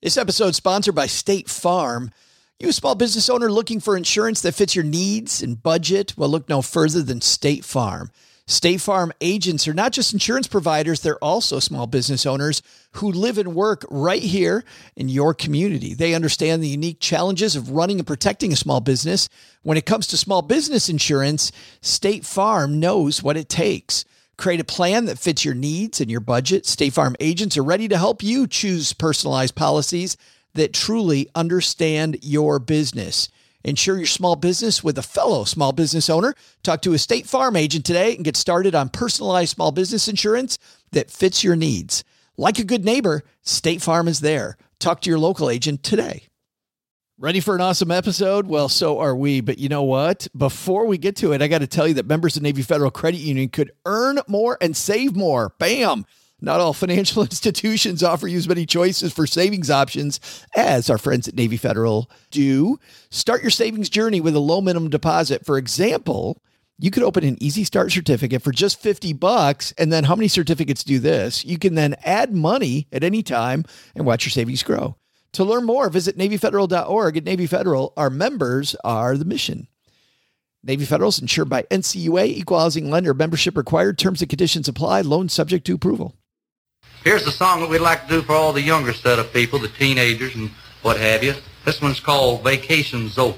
This episode is sponsored by State Farm. You a small business owner looking for insurance that fits your needs and budget? Well, look no further than State Farm. State Farm agents are not just insurance providers, they're also small business owners who live and work right here in your community. They understand the unique challenges of running and protecting a small business. When it comes to small business insurance, State Farm knows what it takes. Create a plan that fits your needs and your budget. State Farm agents are ready to help you choose personalized policies that truly understand your business. Insure your small business with a fellow small business owner. Talk to a State Farm agent today and get started on personalized small business insurance that fits your needs. Like a good neighbor, State Farm is there. Talk to your local agent today. Ready for an awesome episode? Well, so are we. But you know what? Before we get to it, I got to tell you that members of Navy Federal Credit Union could earn more and save more. Bam! Not all financial institutions offer you as many choices for savings options as our friends at Navy Federal do. Start your savings journey with a low minimum deposit. For example, you could open an Easy Start certificate for just $50. And then how many certificates do this? You can then add money at any time and watch your savings grow. To learn more, visit NavyFederal.org. At Navy Federal, our members are the mission. Navy Federal is insured by NCUA, Equal Housing Lender. Membership required. Terms and conditions apply. Loan subject to approval. Here's the song that we'd like to do for all the younger set of people, the teenagers and what have you. This one's called Vacation's Over.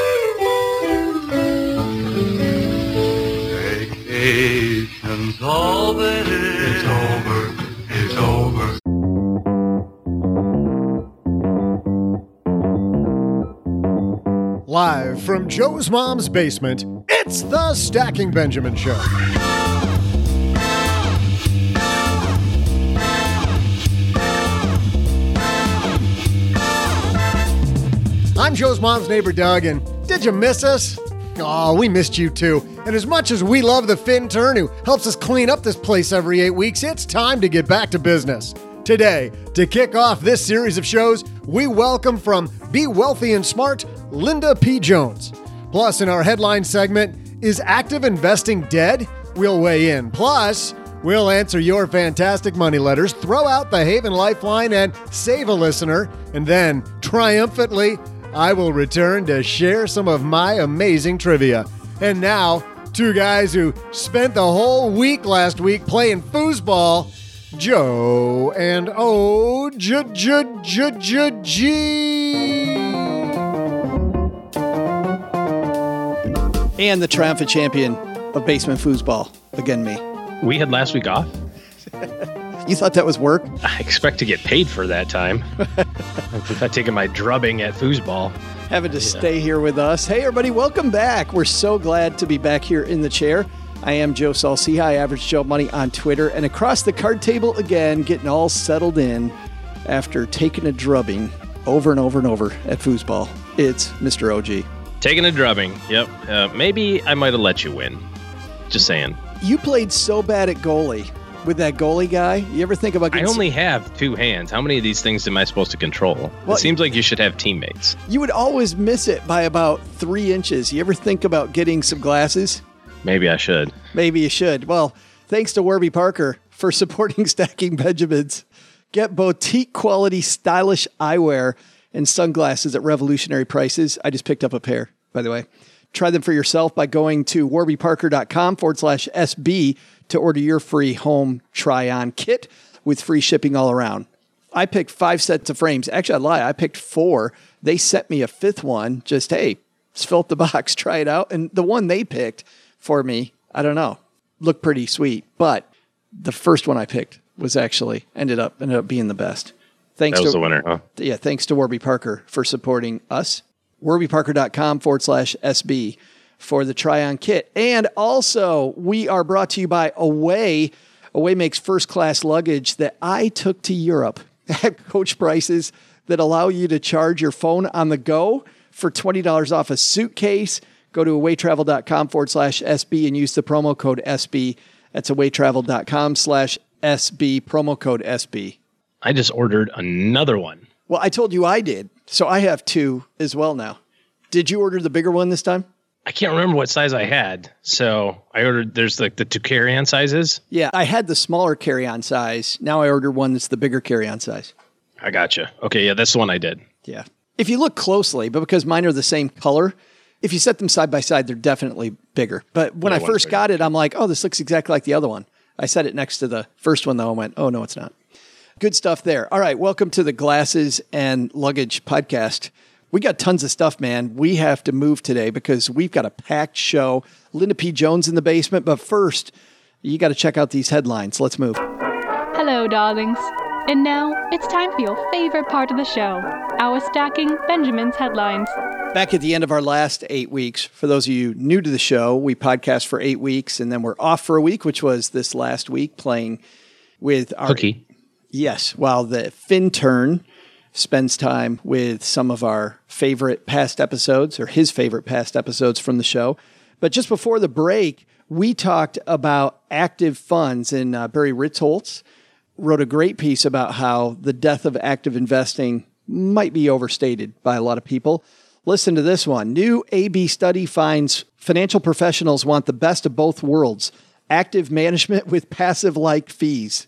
Vacation's over. It's over. It's over. Live from Joe's mom's basement, it's the Stacking Benjamin Show. I'm Joe's mom's neighbor, Doug, and did you miss us? Oh, we missed you too. And as much as we love the Finn Turn who helps us clean up this place every 8 weeks, it's time to get back to business. Today, to kick off this series of shows, we welcome from Be Wealthy and Smart, Linda P. Jones. Plus, in our headline segment, Is Active Investing Dead? We'll weigh in. Plus, we'll answer your fantastic money letters, throw out the Haven Lifeline, and save a listener. And then, triumphantly, I will return to share some of my amazing trivia. And now, two guys who spent the whole week last week playing foosball, Joe and O-G. And the triumphant champion of basement foosball. Again, me. We had last week off. You thought that was work? I expect to get paid for that time. I've taken my drubbing at foosball. Having to stay here with us. Hey, everybody, welcome back. We're so glad to be back here in the chair. I am Joe Saul-Sehy, Average Joe Money on Twitter, and across the card table again, getting all settled in after taking a drubbing over and over and over at foosball. It's Mr. OG. Taking a drubbing, yep. Maybe I might have let you win. Just saying. You played so bad at goalie with that goalie guy. You ever think about getting... I only have two hands. How many of these things am I supposed to control? Well, it seems like you should have teammates. You would always miss it by about 3 inches. You ever think about getting some glasses? Maybe I should. Maybe you should. Well, thanks to Warby Parker for supporting Stacking Benjamins. Get boutique quality stylish eyewear and sunglasses at revolutionary prices. I just picked up a pair, by the way. Try them for yourself by going to warbyparker.com/SB to order your free home try-on kit with free shipping all around. I picked 5 sets of frames. Actually, I lied. I picked 4. They sent me a 5th one. Just, hey, just fill up the box, try it out. And the one they picked for me, I don't know, looked pretty sweet. But the first one I picked was actually ended up being the best. That was the winner, huh? Yeah, thanks to Warby Parker for supporting us. warbyparker.com/SB for the try-on kit. And also, we are brought to you by Away. Away makes first-class luggage that I took to Europe at coach prices that allow you to charge your phone on the go for $20 off a suitcase. Go to awaytravel.com/SB and use the promo code SB. That's awaytravel.com/SB, promo code SB. I just ordered another one. Well, I told you I did, so I have 2 as well now. Did you order the bigger one this time? I can't remember what size I had, so I ordered, there's like the 2 carry-on sizes. Yeah, I had the smaller carry-on size. Now I ordered one that's the bigger carry-on size. I gotcha. Okay, yeah, that's the one I did. Yeah. If you look closely, but because mine are the same color, if you set them side by side, they're definitely bigger. But when I first got it, I'm like, oh, this looks exactly like the other one. I set it next to the first one, though, and went, oh, no, it's not. Good stuff there. All right, welcome to the Glasses and Luggage podcast. We got tons of stuff, man. We have to move today because we've got a packed show. Linda P. Jones in the basement. But first, you got to check out these headlines. Let's move. Hello, darlings. And now it's time for your favorite part of the show, our Stacking Benjamin's headlines. Back at the end of our last 8 weeks, for those of you new to the show, we podcast for 8 weeks, and then we're off for a week, which was this last week, playing with our... Cookie. Yes, while the Fin-Turn spends time with some of our favorite past episodes, or his favorite past episodes from the show. But just before the break, we talked about active funds, and Barry Ritholtz wrote a great piece about how the death of active investing might be overstated by a lot of people. Listen to this one. New AB study finds financial professionals want the best of both worlds, active management with passive-like fees.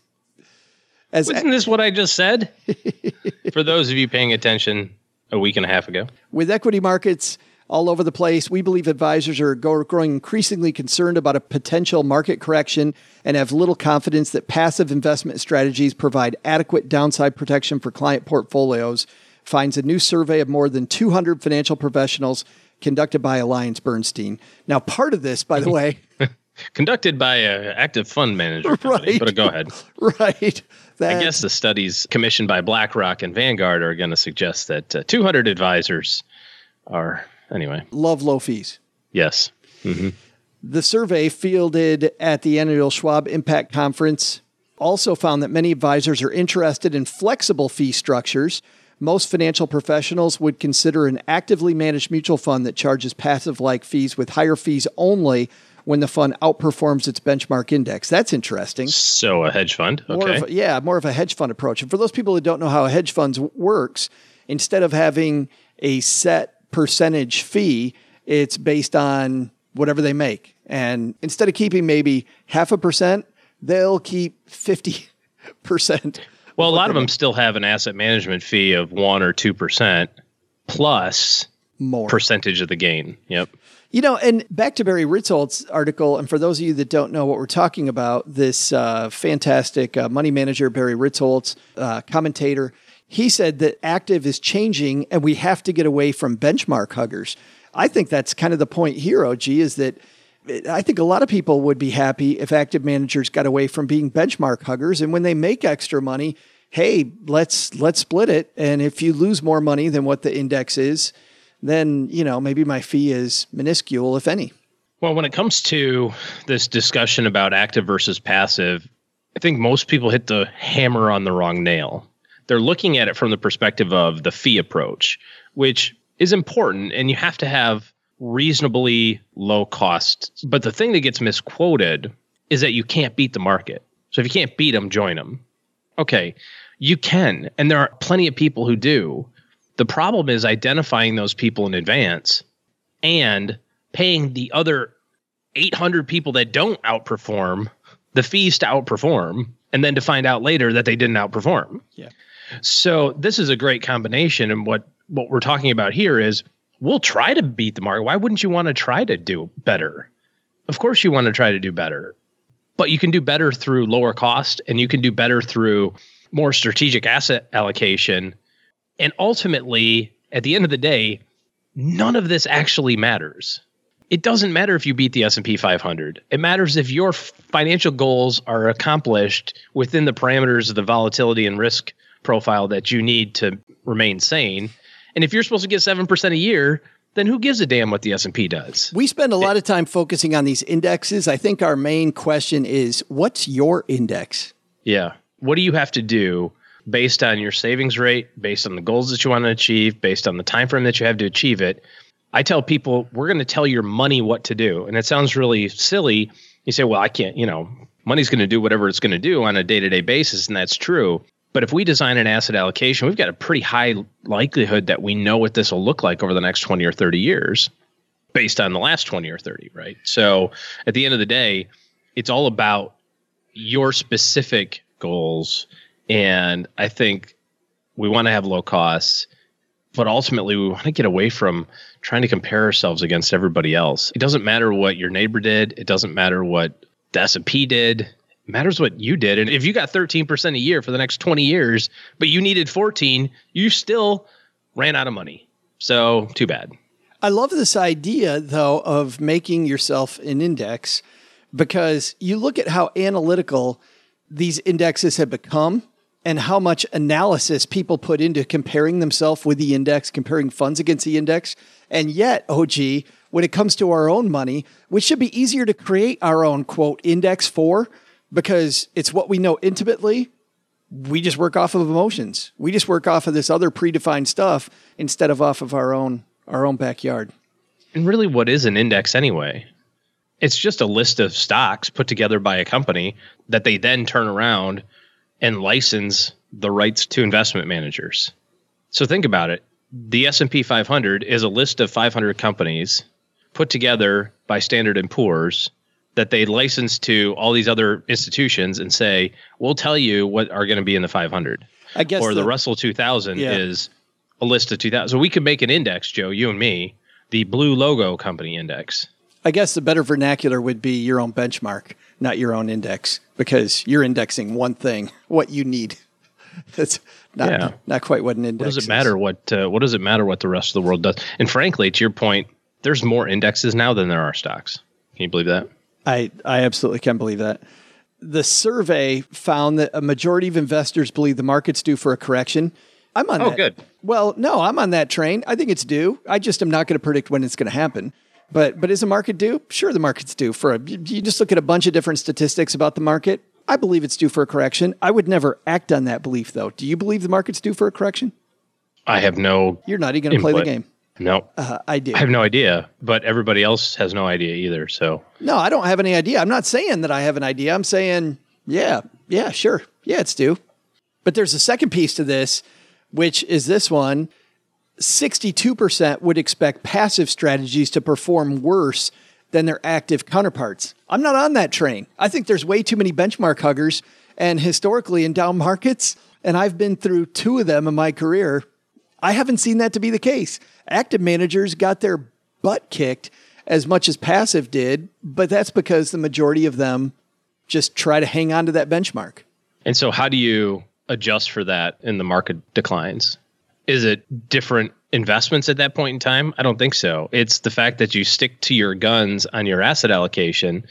Isn't this what I just said? For those of you paying attention a week and a half ago. With equity markets all over the place, we believe advisors are growing increasingly concerned about a potential market correction and have little confidence that passive investment strategies provide adequate downside protection for client portfolios, finds a new survey of more than 200 financial professionals conducted by AllianceBernstein. Now, part of this, by the way... Conducted by an active fund manager company, right. But go ahead. Right. I guess the studies commissioned by BlackRock and Vanguard are going to suggest that 200 advisors are, anyway. Love low fees. Yes. Mm-hmm. The survey fielded at the annual Schwab Impact Conference also found that many advisors are interested in flexible fee structures. Most financial professionals would consider an actively managed mutual fund that charges passive-like fees with higher fees only when the fund outperforms its benchmark index. That's interesting. So a hedge fund. Okay. More of a hedge fund approach. And for those people who don't know how a hedge fund works, instead of having a set percentage fee, it's based on whatever they make. And instead of keeping maybe 0.5%, they'll keep 50%. Well, a lot of them still have an asset management fee of 1 or 2% plus more percentage of the gain. Yep. You know, and back to Barry Ritholtz's article, and for those of you that don't know what we're talking about, this fantastic money manager, Barry Ritholtz, commentator, he said that active is changing and we have to get away from benchmark huggers. I think that's kind of the point here, OG, is that I think a lot of people would be happy if active managers got away from being benchmark huggers. And when they make extra money, hey, let's split it. And if you lose more money than what the index is, then, you know, maybe my fee is minuscule, if any. Well, when it comes to this discussion about active versus passive, I think most people hit the hammer on the wrong nail. They're looking at it from the perspective of the fee approach, which is important, and you have to have reasonably low costs. But the thing that gets misquoted is that you can't beat the market. So if you can't beat them, join them. Okay, you can, and there are plenty of people who do. The problem is identifying those people in advance and paying the other 800 people that don't outperform the fees to outperform, and then to find out later that they didn't outperform. Yeah. So this is a great combination. And what we're talking about here is we'll try to beat the market. Why wouldn't you want to try to do better? Of course you want to try to do better, but you can do better through lower cost, and you can do better through more strategic asset allocation. And ultimately, at the end of the day, none of this actually matters. It doesn't matter if you beat the S&P 500. It matters if your financial goals are accomplished within the parameters of the volatility and risk profile that you need to remain sane. And if you're supposed to get 7% a year, then who gives a damn what the S&P does? We spend a lot of time focusing on these indexes. I think our main question is, what's your index? Yeah. What do you have to do based on your savings rate, based on the goals that you want to achieve, based on the time frame that you have to achieve it? I tell people, we're going to tell your money what to do. And it sounds really silly. You say, well, I can't, money's going to do whatever it's going to do on a day-to-day basis. And that's true. But if we design an asset allocation, we've got a pretty high likelihood that we know what this will look like over the next 20 or 30 years based on the last 20 or 30, right? So at the end of the day, it's all about your specific goals. And I think We want to have low costs, but ultimately we want to get away from trying to compare ourselves against everybody else. It doesn't matter what your neighbor did. It doesn't matter what the S&P did. It matters what you did. And if you got 13% a year for the next 20 years, but you needed 14, you still ran out of money. So too bad. I love this idea, though, of making yourself an index, because you look at how analytical these indexes have become and how much analysis people put into comparing themselves with the index, comparing funds against the index. And yet, OG, when it comes to our own money, which should be easier to create our own, quote, index for, because it's what we know intimately, we just work off of emotions. We just work off of this other predefined stuff instead of off of our own backyard. And really, what is an index anyway? It's just a list of stocks put together by a company that they then turn around and license the rights to investment managers. So think about it. The S&P 500 is a list of 500 companies put together by Standard & Poor's that they license to all these other institutions and say, we'll tell you what are going to be in the 500. I guess or the Russell 2000 is a list of 2000. So we could make an index, Joe, you and me, the Blue Logo Company Index. I guess the better vernacular would be your own benchmark, not your own index, because you're indexing one thing, what you need. That's not quite what an index is. What does it matter what the rest of the world does? And frankly, to your point, there's more indexes now than there are stocks. Can you believe that? I absolutely can believe that. The survey found that a majority of investors believe the market's due for a correction. I'm on that. Oh, good. Well, no, I'm on that train. I think it's due. I just am not going to predict when it's going to happen. But is the market due? Sure, the market's due. You just look at a bunch of different statistics about the market. I believe it's due for a correction. I would never act on that belief, though. Do you believe the market's due for a correction? I have no. You're not even going to play the game. No. I do. I have no idea, but everybody else has no idea either. So no, I don't have any idea. I'm not saying that I have an idea. I'm saying, yeah, sure. Yeah, it's due. But there's a second piece to this, which is this one. 62% would expect passive strategies to perform worse than their active counterparts. I'm not on that train. I think there's way too many benchmark huggers, and historically in down markets, and I've been through 2 of them in my career, I haven't seen that to be the case. Active managers got their butt kicked as much as passive did, but that's because the majority of them just try to hang on to that benchmark. And so how do you adjust for that in the market declines? Is it different investments at that point in time? I don't think so. It's the fact that you stick to your guns on your asset allocation.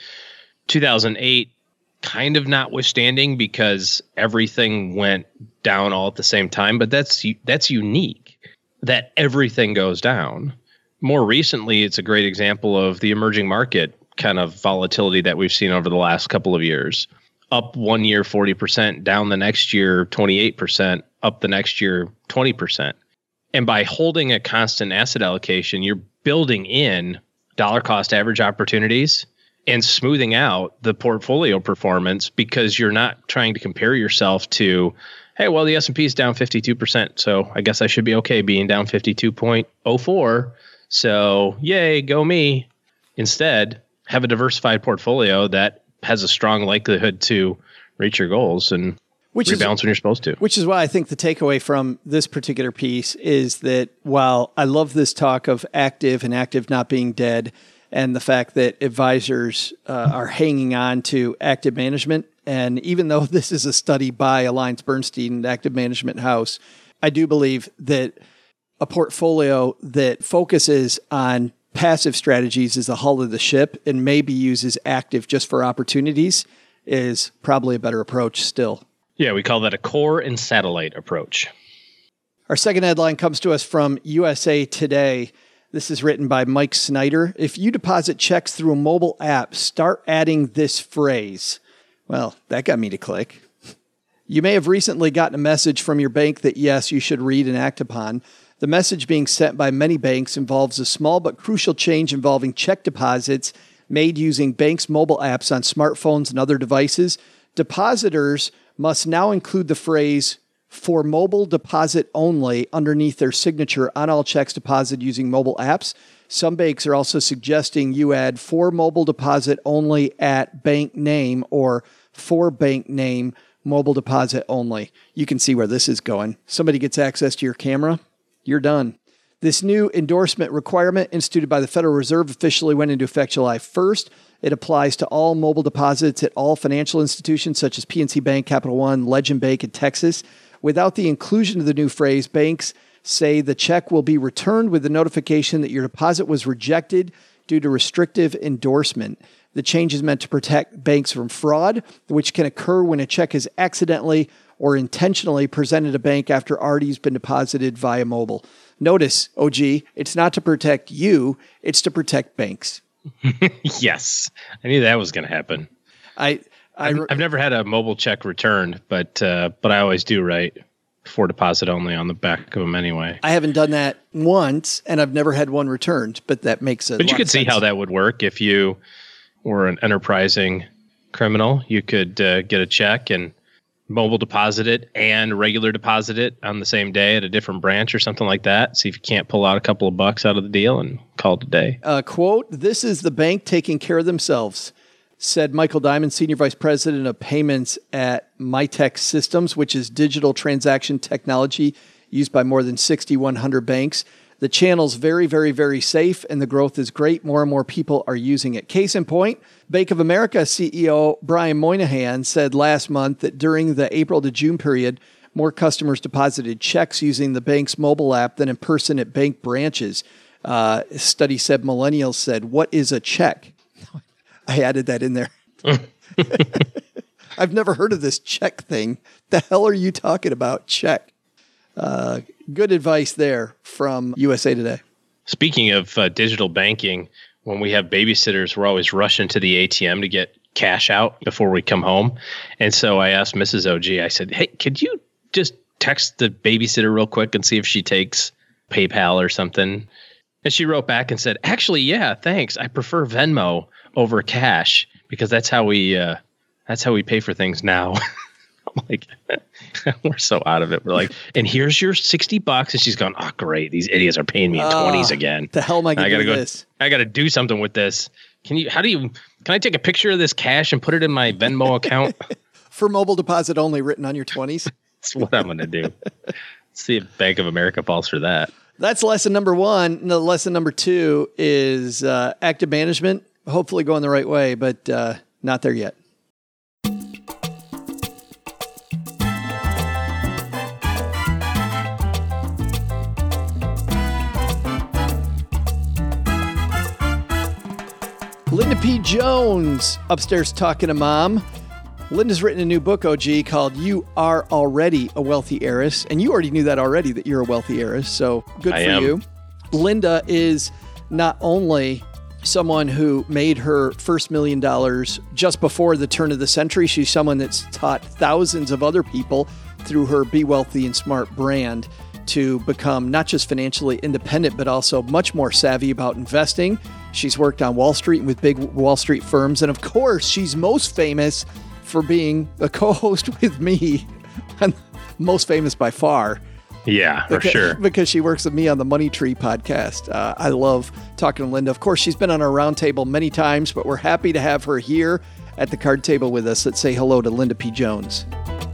2008, kind of notwithstanding, because everything went down all at the same time, but that's unique, that everything goes down. More recently, it's a great example of the emerging market kind of volatility that we've seen over the last couple of years. Up one year, 40%, down the next year, 28%, up the next year, 20%. And by holding a constant asset allocation, you're building in dollar cost average opportunities and smoothing out the portfolio performance, because you're not trying to compare yourself to, hey, well, the S&P is down 52%, so I guess I should be okay being down 52.04. So yay, go me. Instead, have a diversified portfolio that has a strong likelihood to reach your goals and rebalance when you're supposed to. Which is why I think the takeaway from this particular piece is that while I love this talk of active and active not being dead, and the fact that advisors are hanging on to active management, and even though this is a study by AllianceBernstein, Active Management House, I do believe that a portfolio that focuses on passive strategies is the hull of the ship and maybe uses active just for opportunities is probably a better approach still. Yeah, we call that a core and satellite approach. Our second headline comes to us from USA Today. This is written by Mike Snyder. If you deposit checks through a mobile app, start adding this phrase. Well, that got me to click. You may have recently gotten a message from your bank that, yes, you should read and act upon. The message being sent by many banks involves a small but crucial change involving check deposits made using banks' mobile apps on smartphones and other devices. Depositors must now include the phrase "for mobile deposit only" underneath their signature on all checks deposited using mobile apps. Some banks are also suggesting you add "for mobile deposit only at bank name" or "for bank name" mobile deposit only. You can see where this is going. Somebody gets access to your camera, you're done. This new endorsement requirement instituted by the Federal Reserve officially went into effect July 1st. It applies to all mobile deposits at all financial institutions such as PNC Bank, Capital One, Legend Bank, and Texas. Without the inclusion of the new phrase, banks say the check will be returned with the notification that your deposit was rejected due to restrictive endorsement. The change is meant to protect banks from fraud, which can occur when a check is accidentally or intentionally presented to a bank after already has been deposited via mobile. Notice, OG, it's not to protect you, it's to protect banks. Yes, I knew that was going to happen. I've never had a mobile check returned, but I always do write for deposit only on the back of them anyway. I haven't done that once, and I've never had one returned, but that makes a lot of sense. But you could see how that would work if you were an enterprising criminal. You could get a check and mobile deposit it and regular deposit it on the same day at a different branch or something like that. See if you can't pull out a couple of bucks out of the deal and call it a day. Quote, "This is the bank taking care of themselves," said Michael Diamond, Senior Vice President of Payments at Mitek Systems, which is digital transaction technology used by more than 6,100 banks. The channel's very, very, very safe, and the growth is great. More and more people are using it. Case in point, Bank of America CEO Brian Moynihan said last month that during the April to June period, more customers deposited checks using the bank's mobile app than in person at bank branches. A study said millennials said, "What is a check?" I added that in there. I've never heard of this check thing. The hell are you talking about? Check. Good advice there from USA Today. Speaking of digital banking, when we have babysitters, we're always rushing to the ATM to get cash out before we come home. And so I asked Mrs. OG, I said, "Hey, could you just text the babysitter real quick and see if she takes PayPal or something?" And she wrote back and said, "Actually, yeah, thanks. I prefer Venmo over cash because that's how we pay for things now." I'm like, we're so out of it. We're like, "And here's your $60." And she's going, "Oh, great. These idiots are paying me in 20s again. The hell am I going to do this? I got to do something with this. Can I take a picture of this cash and put it in my Venmo account?" For mobile deposit only written on your 20s. That's what I'm going to do. See if Bank of America falls for that. That's lesson number one. The lesson number two is active management. Hopefully going the right way, but not there yet. Linda P. Jones upstairs talking to Mom. Linda's written a new book, OG, called You Are Already a Wealthy Heiress. And you already knew that already, that you're a wealthy heiress. So good for you. Linda is not only someone who made her first $1 million just before the turn of the century, she's someone that's taught thousands of other people through her Be Wealthy and Smart brand to become not just financially independent, but also much more savvy about investing. She's worked on Wall Street with big Wall Street firms. And of course, she's most famous for being a co-host with me. Most famous by far. Yeah, for sure. Because she works with me on the Money Tree podcast. I love talking to Linda. Of course, she's been on our roundtable many times, but we're happy to have her here at the card table with us. Let's say hello to Linda P. Jones.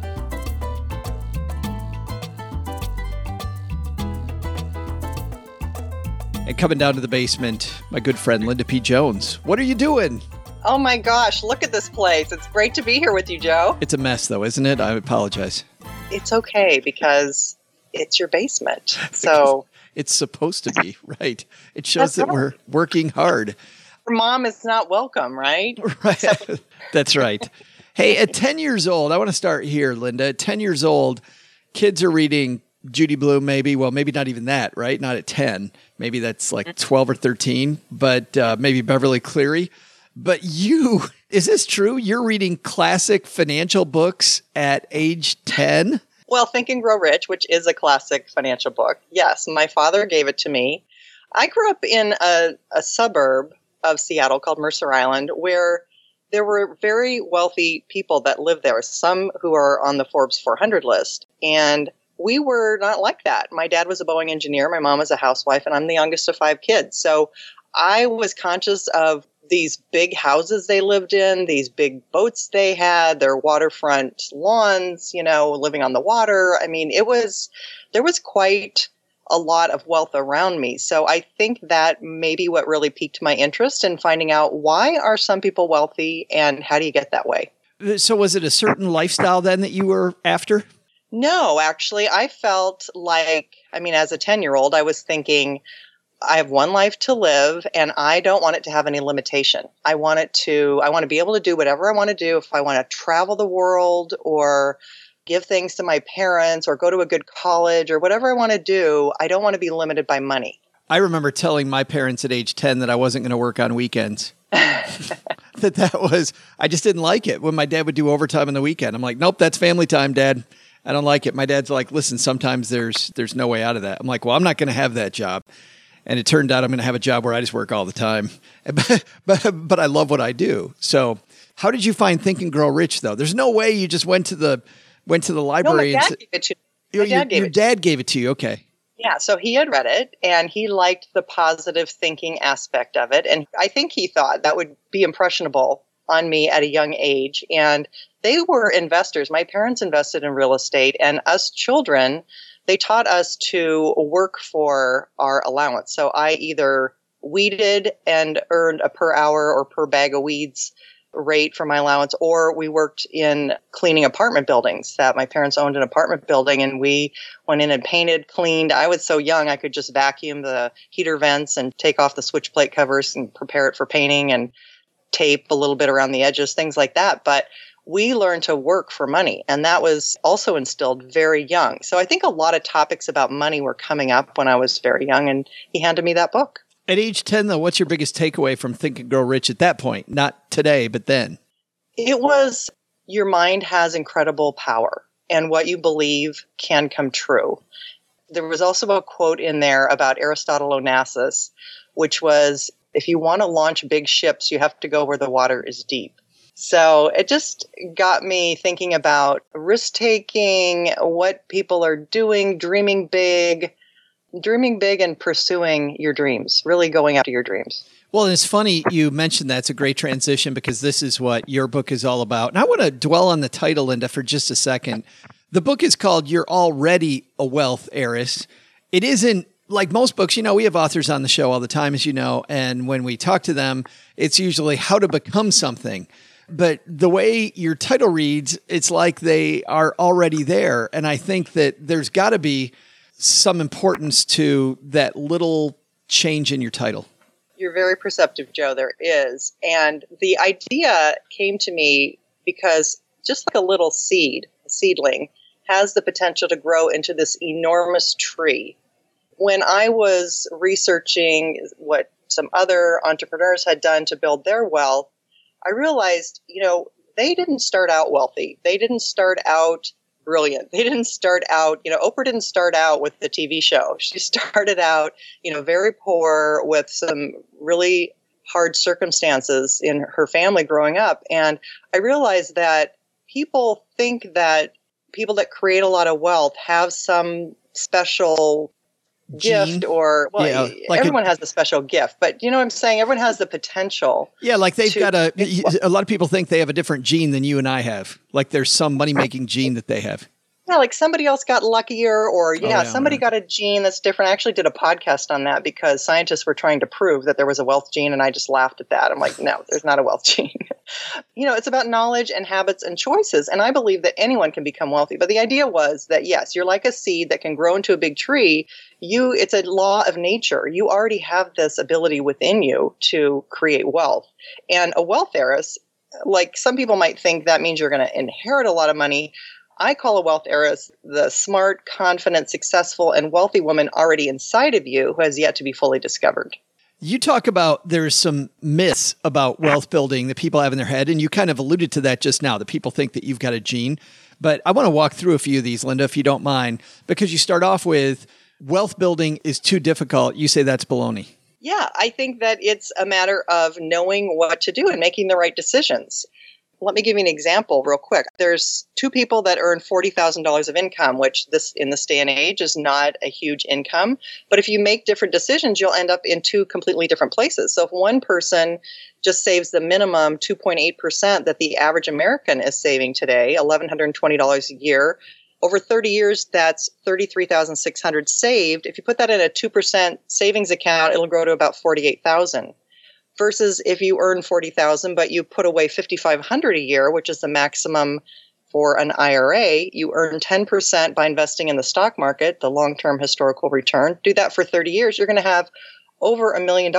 And coming down to the basement, my good friend, Linda P. Jones. What are you doing? Oh my gosh, look at this place. It's great to be here with you, Joe. It's a mess though, isn't it? I apologize. It's okay because it's your basement. So it's supposed to be, right? It shows that we're working hard. Your mom is not welcome, right? Right. That's right. Hey, at 10 years old, I want to start here, Linda. At 10 years old, kids are reading Judy Blume, maybe. Well, maybe not even that, right? Not at 10. Maybe that's like 12 or 13, but maybe Beverly Cleary. But you, is this true? You're reading classic financial books at age 10? Well, Think and Grow Rich, which is a classic financial book. Yes, my father gave it to me. I grew up in a suburb of Seattle called Mercer Island, where there were very wealthy people that lived there, some who are on the Forbes 400 list. And we were not like that. My dad was a Boeing engineer. My mom was a housewife, and I'm the youngest of 5 kids. So I was conscious of these big houses they lived in, these big boats they had, their waterfront lawns, living on the water. I mean, there was quite a lot of wealth around me. So I think that maybe what really piqued my interest in finding out, why are some people wealthy and how do you get that way? So was it a certain lifestyle then that you were after? No, actually, I felt like, as a 10-year-old, I was thinking, I have one life to live and I don't want it to have any limitation. I want to be able to do whatever I want to do. If I want to travel the world or give things to my parents or go to a good college or whatever I want to do, I don't want to be limited by money. I remember telling my parents at age 10 that I wasn't going to work on weekends. I just didn't like it when my dad would do overtime on the weekend. I'm like, nope, that's family time, Dad. I don't like it. My dad's like, listen, sometimes there's no way out of that. I'm like, well, I'm not going to have that job. And it turned out I'm going to have a job where I just work all the time. But I love what I do. So how did you find Think and Grow Rich, though? There's no way you just went to the library. No, my dad gave it to me. Your dad gave it to you. Okay. Yeah, so he had read it and he liked the positive thinking aspect of it. And I think he thought that would be impressionable on me at a young age. And they were investors. My parents invested in real estate, and us children, they taught us to work for our allowance. So I either weeded and earned a per hour or per bag of weeds rate for my allowance, or we worked in cleaning apartment buildings. That my parents owned an apartment building and we went in and painted, cleaned. I was so young I could just vacuum the heater vents and take off the switch plate covers and prepare it for painting and tape a little bit around the edges, things like that. But we learned to work for money, and that was also instilled very young. So I think a lot of topics about money were coming up when I was very young, and he handed me that book. At age 10, though, what's your biggest takeaway from Think and Grow Rich at that point? Not today, but then. It was, your mind has incredible power, and what you believe can come true. There was also a quote in there about Aristotle Onassis, which was, if you want to launch big ships, you have to go where the water is deep. So it just got me thinking about risk-taking, what people are doing, dreaming big and pursuing your dreams, really going after your dreams. Well, and it's funny you mentioned that. It's a great transition because this is what your book is all about. And I want to dwell on the title, Linda, for just a second. The book is called You're Already a Wealth Heiress. It isn't like most books. We have authors on the show all the time, as you know, and when we talk to them, it's usually how to become something. But the way your title reads, it's like they are already there. And I think that there's got to be some importance to that little change in your title. You're very perceptive, Joe. There is. And the idea came to me because just like a little seedling has the potential to grow into this enormous tree. When I was researching what some other entrepreneurs had done to build their wealth, I realized, they didn't start out wealthy. They didn't start out brilliant. They didn't start out, Oprah didn't start out with the TV show. She started out, very poor with some really hard circumstances in her family growing up. And I realized that people think that people that create a lot of wealth have some special gift everyone has a special gift, but you know what I'm saying? Everyone has the potential. Yeah, like they've got a lot of people think they have a different gene than you and I have. Like there's some money-making gene that they have. Yeah, like somebody else got luckier or somebody got a gene that's different. I actually did a podcast on that because scientists were trying to prove that there was a wealth gene and I just laughed at that. I'm like, no, there's not a wealth gene. It's about knowledge and habits and choices. And I believe that anyone can become wealthy. But the idea was that, yes, you're like a seed that can grow into a big tree. It's a law of nature. You already have this ability within you to create wealth. And a wealth heiress, like some people might think that means you're going to inherit a lot of money. I call a wealth heiress the smart, confident, successful, and wealthy woman already inside of you who has yet to be fully discovered. You talk about there's some myths about wealth building that people have in their head, and you kind of alluded to that just now, that people think that you've got a gene. But I want to walk through a few of these, Linda, if you don't mind, because you start off with wealth building is too difficult. You say that's baloney. Yeah, I think that it's a matter of knowing what to do and making the right decisions. let me give you an example real quick. There's two people that earn $40,000 of income, which in this day and age is not a huge income. But if you make different decisions, you'll end up in two completely different places. So if one person just saves the minimum 2.8% that the average American is saving today, $1,120 a year, over 30 years, that's $33,600 saved. If you put that in a 2% savings account, it'll grow to about $48,000. Versus if you earn $40,000, but you put away $5,500 a year, which is the maximum for an IRA, you earn 10% by investing in the stock market, the long-term historical return. Do that for 30 years, you're going to have over $1 million,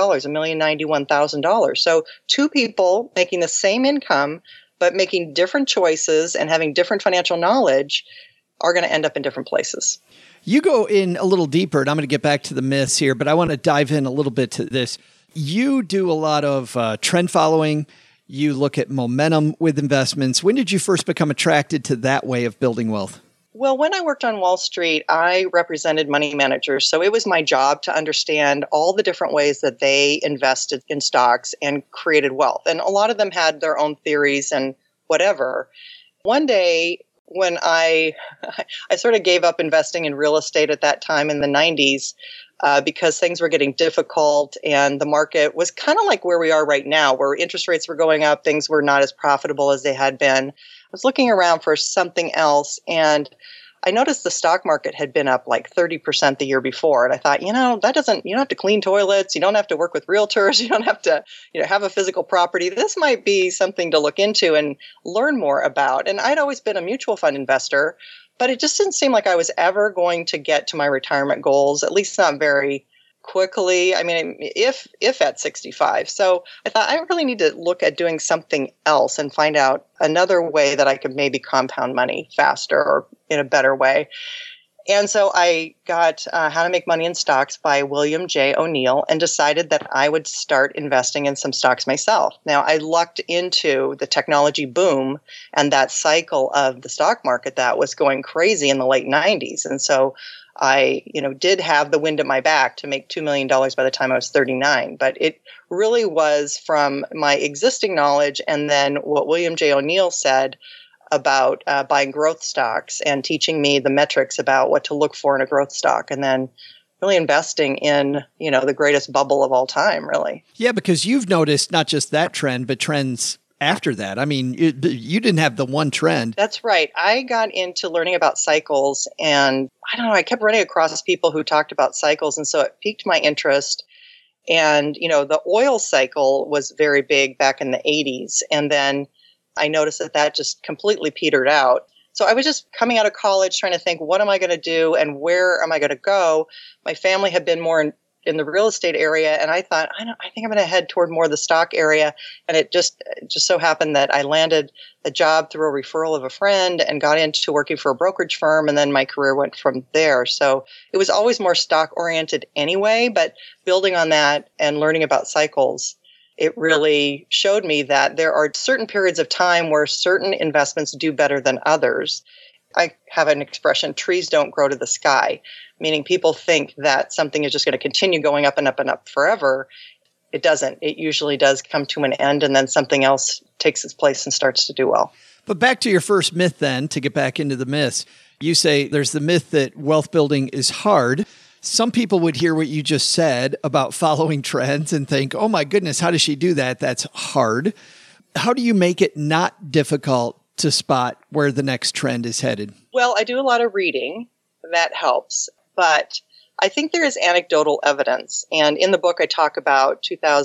$1,091,000. So two people making the same income, but making different choices and having different financial knowledge are going to end up in different places. You go in a little deeper, and I'm going to get back to the myths here, but I want to dive in a little bit to this. You do a lot of trend following. You look at momentum with investments. When did you first become attracted to that way of building wealth? Well, when I worked on Wall Street, I represented money managers. So it was my job to understand all the different ways that they invested in stocks and created wealth. And a lot of them had their own theories and whatever. One day, when I sort of gave up investing in real estate at that time in the 90s, because things were getting difficult and the market was kind of like where we are right now, where interest rates were going up, things were not as profitable as they had been. I was looking around for something else, and I noticed the stock market had been up like 30% the year before. And I thought, you don't have to clean toilets. You don't have to work with realtors. You don't have to, have a physical property. This might be something to look into and learn more about. And I'd always been a mutual fund investor, but it just didn't seem like I was ever going to get to my retirement goals, at least not very quickly. I mean, if at 65. So I thought I really need to look at doing something else and find out another way that I could maybe compound money faster or in a better way. And so I got How to Make Money in Stocks by William J. O'Neill and decided that I would start investing in some stocks myself. Now, I lucked into the technology boom and that cycle of the stock market that was going crazy in the late 90s. And so I, did have the wind at my back to make $2 million by the time I was 39. But it really was from my existing knowledge and then what William J. O'Neill said about buying growth stocks and teaching me the metrics about what to look for in a growth stock, and then really investing in, the greatest bubble of all time, really. Yeah, because you've noticed not just that trend, but trends after that. I mean, you didn't have the one trend. That's right. I got into learning about cycles, and I kept running across people who talked about cycles, and so it piqued my interest. And, the oil cycle was very big back in the 80s, and then I noticed that just completely petered out. So I was just coming out of college trying to think, what am I going to do and where am I going to go? My family had been more in the real estate area, and I thought, I think I'm going to head toward more of the stock area. And it just so happened that I landed a job through a referral of a friend and got into working for a brokerage firm, and then my career went from there. So it was always more stock oriented anyway, but building on that and learning about cycles, it really showed me that there are certain periods of time where certain investments do better than others. I have an expression, trees don't grow to the sky, meaning people think that something is just going to continue going up and up and up forever. It doesn't. It usually does come to an end, and then something else takes its place and starts to do well. But back to your first myth then, to get back into the myths, you say there's the myth that wealth building is hard. Some people would hear what you just said about following trends and think, oh my goodness, how does she do that? That's hard. How do you make it not difficult to spot where the next trend is headed? Well, I do a lot of reading. That helps. But I think there is anecdotal evidence. And in the book, I talk about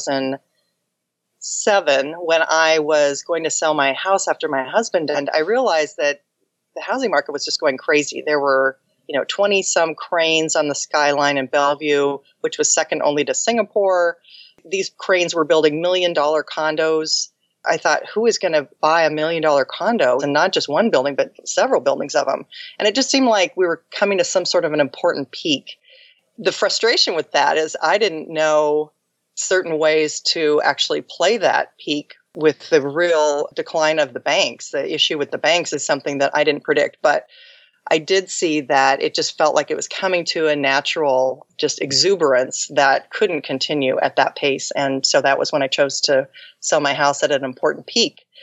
2007 when I was going to sell my house after my husband died. I realized that the housing market was just going crazy. There were 20-some cranes on the skyline in Bellevue, which was second only to Singapore. These cranes were building $1 million condos. I thought, who is going to buy $1 million condo? And not just one building, but several buildings of them. And it just seemed like we were coming to some sort of an important peak. The frustration with that is I didn't know certain ways to actually play that peak with the real decline of the banks. The issue with the banks is something that I didn't predict, but I did see that it just felt like it was coming to a natural just exuberance that couldn't continue at that pace. And so that was when I chose to sell my house at an important peak.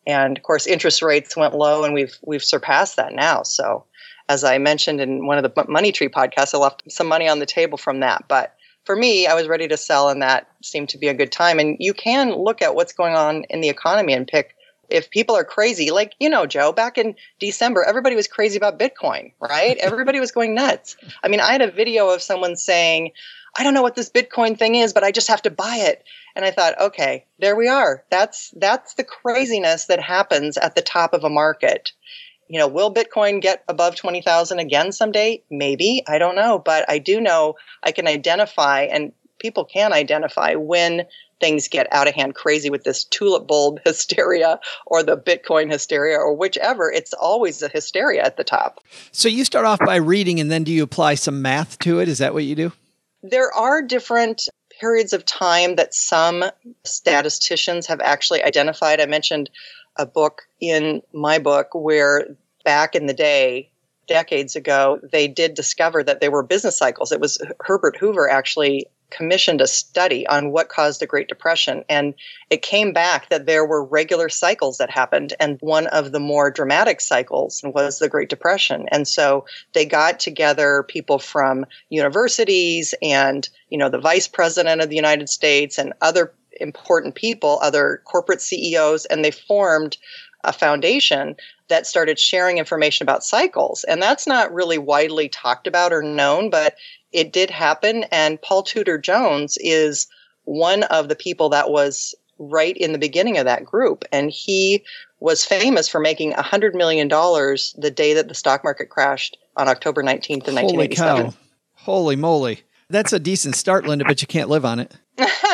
And of course, interest rates went low, and we've surpassed that now. So, as I mentioned in one of the Money Tree podcasts, I left some money on the table from that. But for me, I was ready to sell, and that seemed to be a good time. And you can look at what's going on in the economy and pick if people are crazy. Like, Joe, back in December, everybody was crazy about Bitcoin, right? Everybody was going nuts. I mean, I had a video of someone saying, I don't know what this Bitcoin thing is, but I just have to buy it. And I thought, okay, there we are. That's the craziness that happens at the top of a market. Will Bitcoin get above 20,000 again someday? Maybe. I don't know. But I do know I can identify, and people can identify, when things get out of hand crazy with this tulip bulb hysteria or the Bitcoin hysteria or whichever. It's always a hysteria at the top. So you start off by reading, and then do you apply some math to it? Is that what you do? There are different periods of time that some statisticians have actually identified. I mentioned a book in my book where back in the day, decades ago, they did discover that there were business cycles. It was Herbert Hoover actually commissioned a study on what caused the Great Depression. And it came back that there were regular cycles that happened. And one of the more dramatic cycles was the Great Depression. And so they got together people from universities and, the vice president of the United States and other important people, other corporate CEOs, and they formed a foundation that started sharing information about cycles. And that's not really widely talked about or known, but it did happen. And Paul Tudor Jones is one of the people that was right in the beginning of that group. And he was famous for making $100 million the day that the stock market crashed on October 19th of 1987. Holy cow. Holy moly. That's a decent start, Linda, but you can't live on it.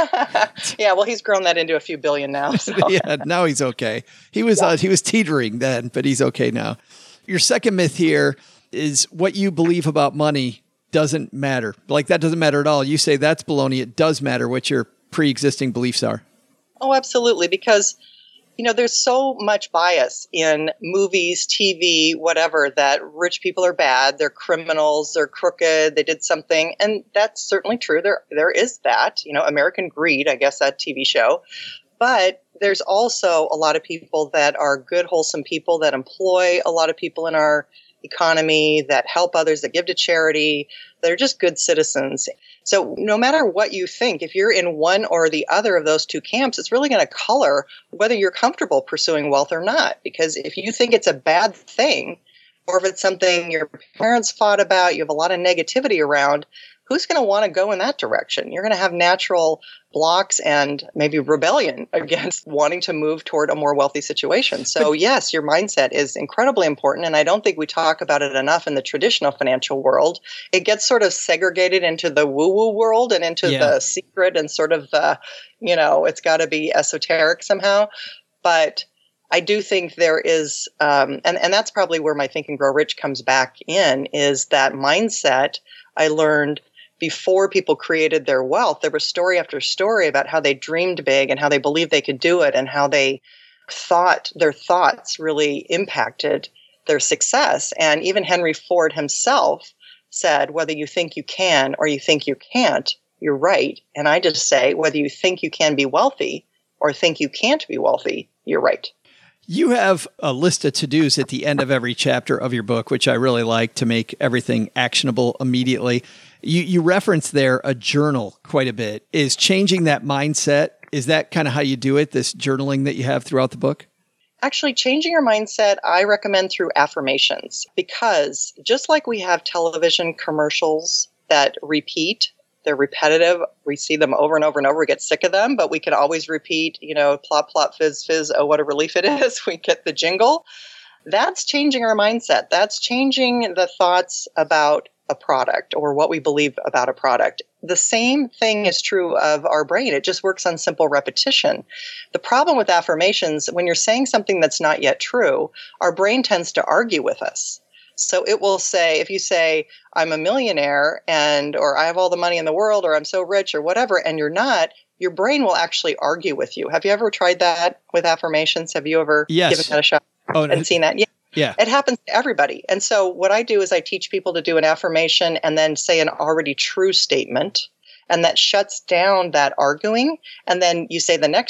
Yeah, well, he's grown that into a few billion now. So. Yeah, now he's okay. He was teetering then, but he's okay now. Your second myth here is what you believe about money doesn't matter. Like, that doesn't matter at all. You say that's baloney. It does matter what your pre-existing beliefs are. Oh, absolutely. Because, there's so much bias in movies, TV, whatever, that rich people are bad, they're criminals, they're crooked, they did something. And that's certainly true. There is that, American Greed, I guess, that TV show. But there's also a lot of people that are good, wholesome people that employ a lot of people in our economy, that help others, that give to charity, that are just good citizens. So no matter what you think, if you're in one or the other of those two camps, it's really going to color whether you're comfortable pursuing wealth or not. Because if you think it's a bad thing, or if it's something your parents fought about, you have a lot of negativity around, who's going to want to go in that direction? You're going to have natural blocks and maybe rebellion against wanting to move toward a more wealthy situation. So yes, your mindset is incredibly important. And I don't think we talk about it enough in the traditional financial world. It gets sort of segregated into the woo-woo world and into the secret and sort of the, it's got to be esoteric somehow. But I do think there is, and that's probably where my Think and Grow Rich comes back in, is that mindset I learned before people created their wealth. There was story after story about how they dreamed big and how they believed they could do it and how they thought their thoughts really impacted their success. And even Henry Ford himself said, whether you think you can or you think you can't, you're right. And I just say, whether you think you can be wealthy or think you can't be wealthy, you're right. You have a list of to-dos at the end of every chapter of your book, which I really like to make everything actionable immediately. You reference there a journal quite a bit. Is changing that mindset, is that kind of how you do it, this journaling that you have throughout the book? Actually, changing your mindset, I recommend through affirmations, because just like we have television commercials that repeat, they're repetitive. We see them over and over and over. We get sick of them, but we can always repeat, plop, plop, fizz, fizz. Oh, what a relief it is. We get the jingle. That's changing our mindset. That's changing the thoughts about a product or what we believe about a product. The same thing is true of our brain. It just works on simple repetition. The problem with affirmations, when you're saying something that's not yet true, our brain tends to argue with us. So it will say, if you say, I'm a millionaire or I have all the money in the world or I'm so rich or whatever, and you're not, your brain will actually argue with you. Have you ever tried that with affirmations? Have you ever given that a shot and seen that? Yeah. It happens to everybody. And so what I do is I teach people to do an affirmation and then say an already true statement. And that shuts down that arguing. And then you say the next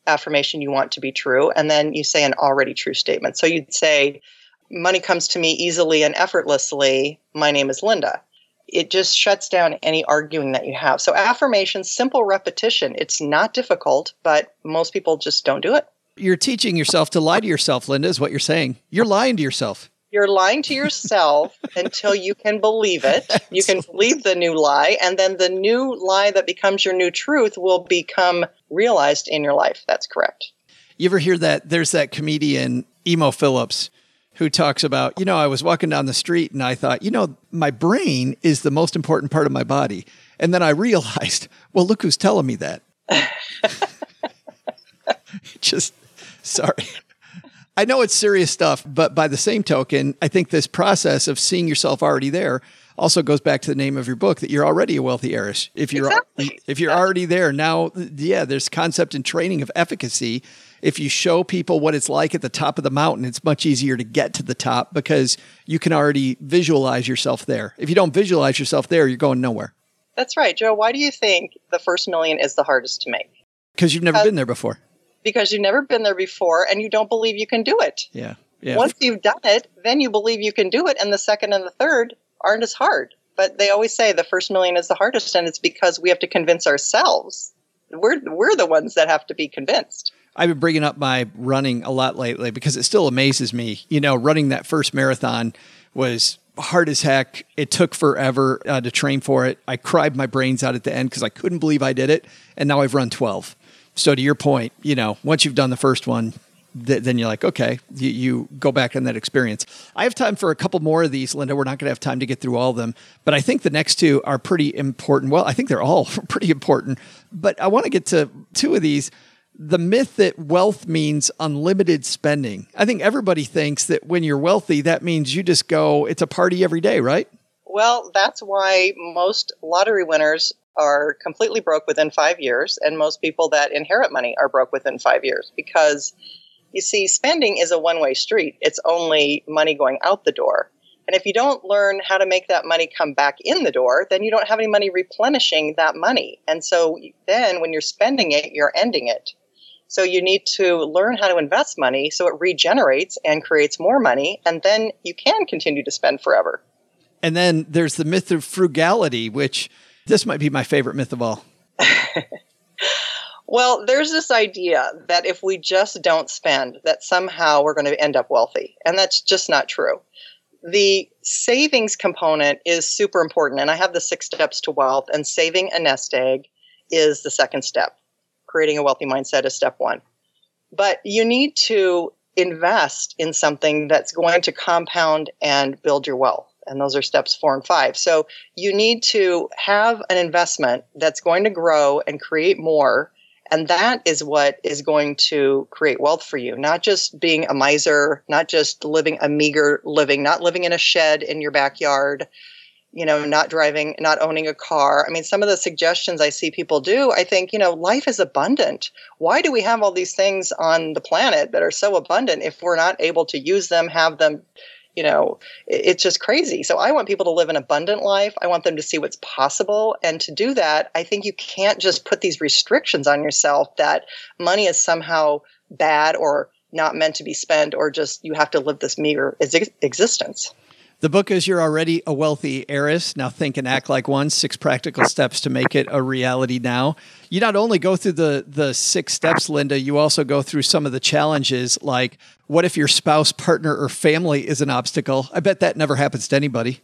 affirmation you want to be true, and then you say an already true statement. So you'd say, money comes to me easily and effortlessly. My name is Linda. It just shuts down any arguing that you have. So affirmation, simple repetition. It's not difficult, but most people just don't do it. You're teaching yourself to lie to yourself, Linda, is what you're saying. You're lying to yourself. You're lying to yourself until you can believe it. You can believe the new lie, and then the new lie that becomes your new truth will become realized in your life. That's correct. You ever hear that? There's that comedian, Emo Phillips, who talks about, I was walking down the street and I thought, my brain is the most important part of my body. And then I realized, well, look who's telling me that. Sorry. I know it's serious stuff, but by the same token, I think this process of seeing yourself already there also goes back to the name of your book, that you're already a wealthy heiress. If you're already there now, there's concept and training of efficacy. If you show people what it's like at the top of the mountain, it's much easier to get to the top because you can already visualize yourself there. If you don't visualize yourself there, you're going nowhere. That's right. Joe, why do you think the first million is the hardest to make? Because you've never been there before. Because you've never been there before and you don't believe you can do it. Yeah. Once you've done it, then you believe you can do it. And the second and the third aren't as hard. But they always say the first million is the hardest. And it's because we have to convince ourselves. We're the ones that have to be convinced. I've been bringing up my running a lot lately because it still amazes me. Running that first marathon was hard as heck. It took forever to train for it. I cried my brains out at the end because I couldn't believe I did it. And now I've run 12. So to your point, once you've done the first one, then you're like, okay, you go back on that experience. I have time for a couple more of these, Linda. We're not going to have time to get through all of them, but I think the next two are pretty important. Well, I think they're all pretty important, but I want to get to two of these. The myth that wealth means unlimited spending. I think everybody thinks that when you're wealthy, that means you just go, it's a party every day, right? Well, that's why most lottery winners are completely broke within 5 years, and most people that inherit money are broke within 5 years. Because, you see, spending is a one-way street. It's only money going out the door. And if you don't learn how to make that money come back in the door, then you don't have any money replenishing that money. And so then when you're spending it, you're ending it. So you need to learn how to invest money so it regenerates and creates more money, and then you can continue to spend forever. And then there's the myth of frugality, which this might be my favorite myth of all. Well, there's this idea that if we just don't spend, that somehow we're going to end up wealthy. And that's just not true. The savings component is super important. And I have the 6 steps to wealth, and saving a nest egg is the second step. Creating a wealthy mindset is step 1. But you need to invest in something that's going to compound and build your wealth. And those are steps 4 and 5. So you need to have an investment that's going to grow and create more. And that is what is going to create wealth for you. Not just being a miser, not just living a meager living, not living in a shed in your backyard, not driving, not owning a car. I mean, some of the suggestions I see people do, I think, life is abundant. Why do we have all these things on the planet that are so abundant if we're not able to use them, have them? It's just crazy. So I want people to live an abundant life. I want them to see what's possible. And to do that, I think you can't just put these restrictions on yourself that money is somehow bad or not meant to be spent, or just you have to live this meager existence. The book is You're Already a Wealthy Heiress. Now Think and Act Like One, 6 practical steps to make it a reality now. You not only go through the 6 steps, Linda, you also go through some of the challenges, like what if your spouse, partner, or family is an obstacle? I bet that never happens to anybody.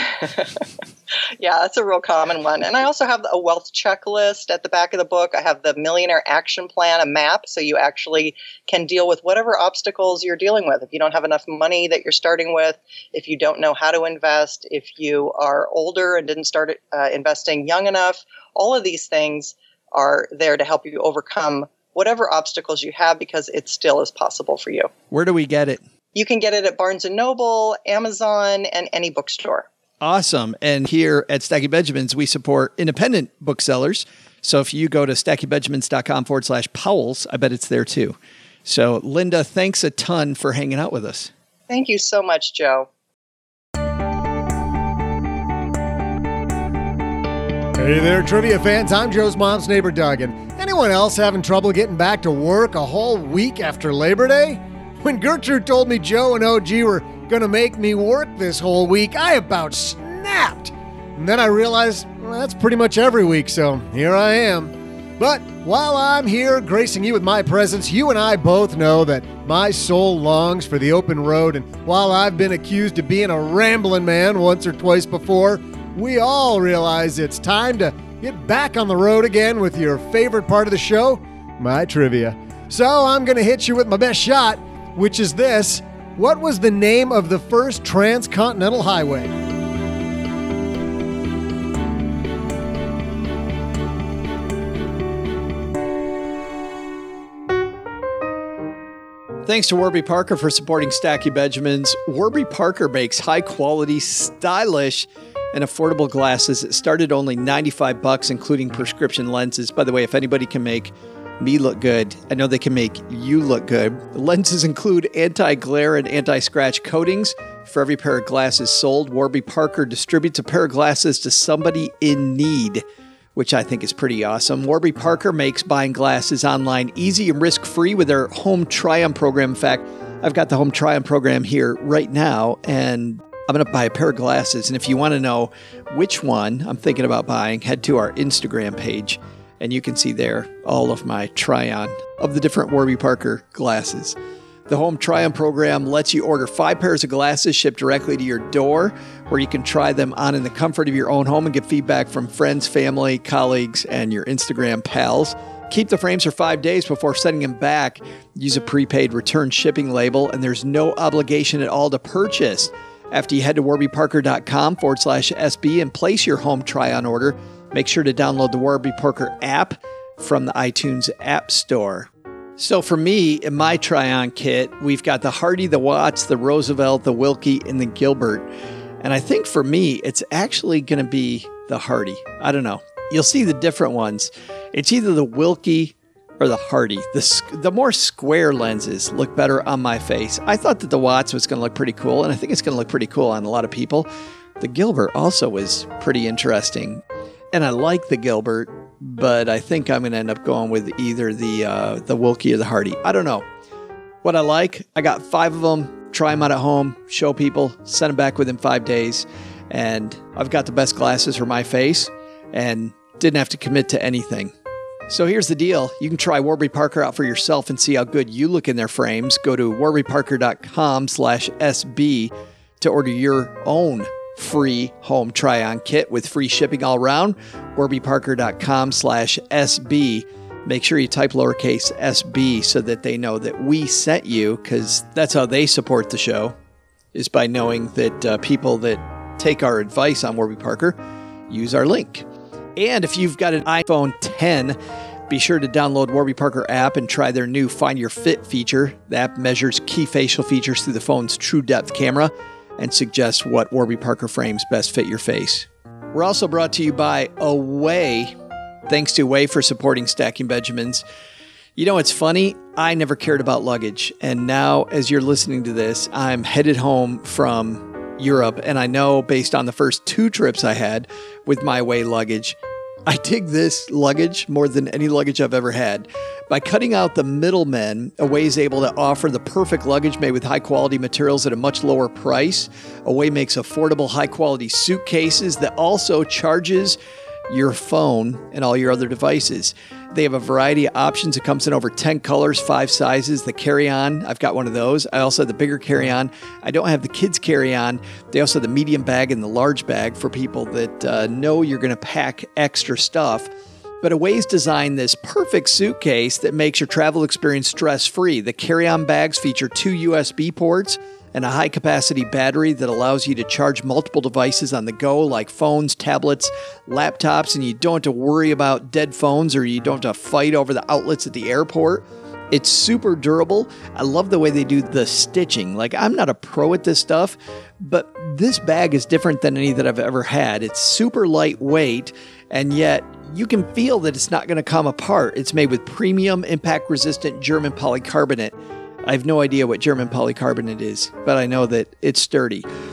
Yeah, that's a real common one. And I also have a wealth checklist at the back of the book. I have the Millionaire Action Plan, a map, so you actually can deal with whatever obstacles you're dealing with. If you don't have enough money that you're starting with, if you don't know how to invest, if you are older and didn't start investing young enough, all of these things are there to help you overcome whatever obstacles you have, because it still is possible for you. Where do we get it? You can get it at Barnes & Noble, Amazon, and any bookstore. Awesome. And here at Stacking Benjamins, we support independent booksellers. So if you go to stackingbenjamins.com/Powell's, I bet it's there too. So Linda, thanks a ton for hanging out with us. Thank you so much, Joe. Hey there, trivia fans. I'm Joe's mom's neighbor, Doug. And anyone else having trouble getting back to work a whole week after Labor Day? When Gertrude told me Joe and OG were going to make me work this whole week, I about snapped. And then I realized, well, that's pretty much every week, so here I am. But while I'm here gracing you with my presence, you and I both know that my soul longs for the open road. And while I've been accused of being a rambling man once or twice before, we all realize it's time to get back on the road again with your favorite part of the show, my trivia. So I'm going to hit you with my best shot, which is this. What was the name of the first transcontinental highway? Thanks to Warby Parker for supporting Stacking Benjamins. Warby Parker makes high-quality, stylish, and affordable glasses. It started only $95, including prescription lenses. By the way, if anybody can make me look good, I know they can make you look good. The lenses include anti-glare and anti-scratch coatings. For every pair of glasses sold, Warby Parker distributes a pair of glasses to somebody in need, which I think is pretty awesome. Warby Parker makes buying glasses online easy and risk-free with their Home Try-On program. In fact, I've got the Home Try-On program here right now, and I'm going to buy a pair of glasses. And if you want to know which one I'm thinking about buying, head to our Instagram page, and you can see there all of my try-on of the different Warby Parker glasses. The Home Try-On program lets you order 5 pairs of glasses shipped directly to your door, where you can try them on in the comfort of your own home and get feedback from friends, family, colleagues, and your Instagram pals. Keep the frames for 5 days before sending them back. Use a prepaid return shipping label, and there's no obligation at all to purchase. After you head to warbyparker.com/SB and place your Home Try-On order, make sure to download the Warby Parker app from the iTunes App Store. So for me, in my try-on kit, we've got the Hardy, the Watts, the Roosevelt, the Wilkie, and the Gilbert. And I think for me, it's actually going to be the Hardy. I don't know. You'll see the different ones. It's either the Wilkie or the Hardy. The more square lenses look better on my face. I thought that the Watts was going to look pretty cool, and I think it's going to look pretty cool on a lot of people. The Gilbert also was pretty interesting. And I like the Gilbert, but I think I'm going to end up going with either the Wilkie or the Hardy. I don't know. What I like, I got 5 of them. Try them out at home, show people, send them back within 5 days. And I've got the best glasses for my face and didn't have to commit to anything. So here's the deal. You can try Warby Parker out for yourself and see how good you look in their frames. Go to warbyparker.com/SB to order your own free Home Try-On kit with free shipping all around. warbyparker.com/SB. Make sure you type lowercase SB so that they know that we sent you, because that's how they support the show, is by knowing that people that take our advice on Warby Parker use our link. And if you've got an iPhone 10, be sure to download Warby Parker app and try their new Find Your Fit feature. The app measures key facial features through the phone's True Depth camera and suggests what Warby Parker frames best fit your face. We're also brought to you by Away. Thanks to Away for supporting Stacking Benjamins. You know, it's funny. I never cared about luggage. And now, as you're listening to this, I'm headed home from Europe. And I know, based on the first 2 trips I had with my Away luggage, I dig this luggage more than any luggage I've ever had. By cutting out the middlemen, Away is able to offer the perfect luggage made with high-quality materials at a much lower price. Away makes affordable, high-quality suitcases that also charges your phone and all your other devices. They have a variety of options. It comes in over 10 colors, 5 sizes. The carry-on, I've got one of those. I also have the bigger carry-on. I don't have the kids carry-on. They also have the medium bag and the large bag for people that know you're going to pack extra stuff. But Away's designed this perfect suitcase that makes your travel experience stress-free. The carry-on bags feature 2 USB ports and a high-capacity battery that allows you to charge multiple devices on the go, like phones, tablets, laptops, and you don't have to worry about dead phones, or you don't have to fight over the outlets at the airport. It's super durable. I love the way they do the stitching. Like, I'm not a pro at this stuff, but this bag is different than any that I've ever had. It's super lightweight, and yet you can feel that it's not going to come apart. It's made with premium, impact-resistant German polycarbonate. I have no idea what German polycarbonate is, but I know that it's sturdy.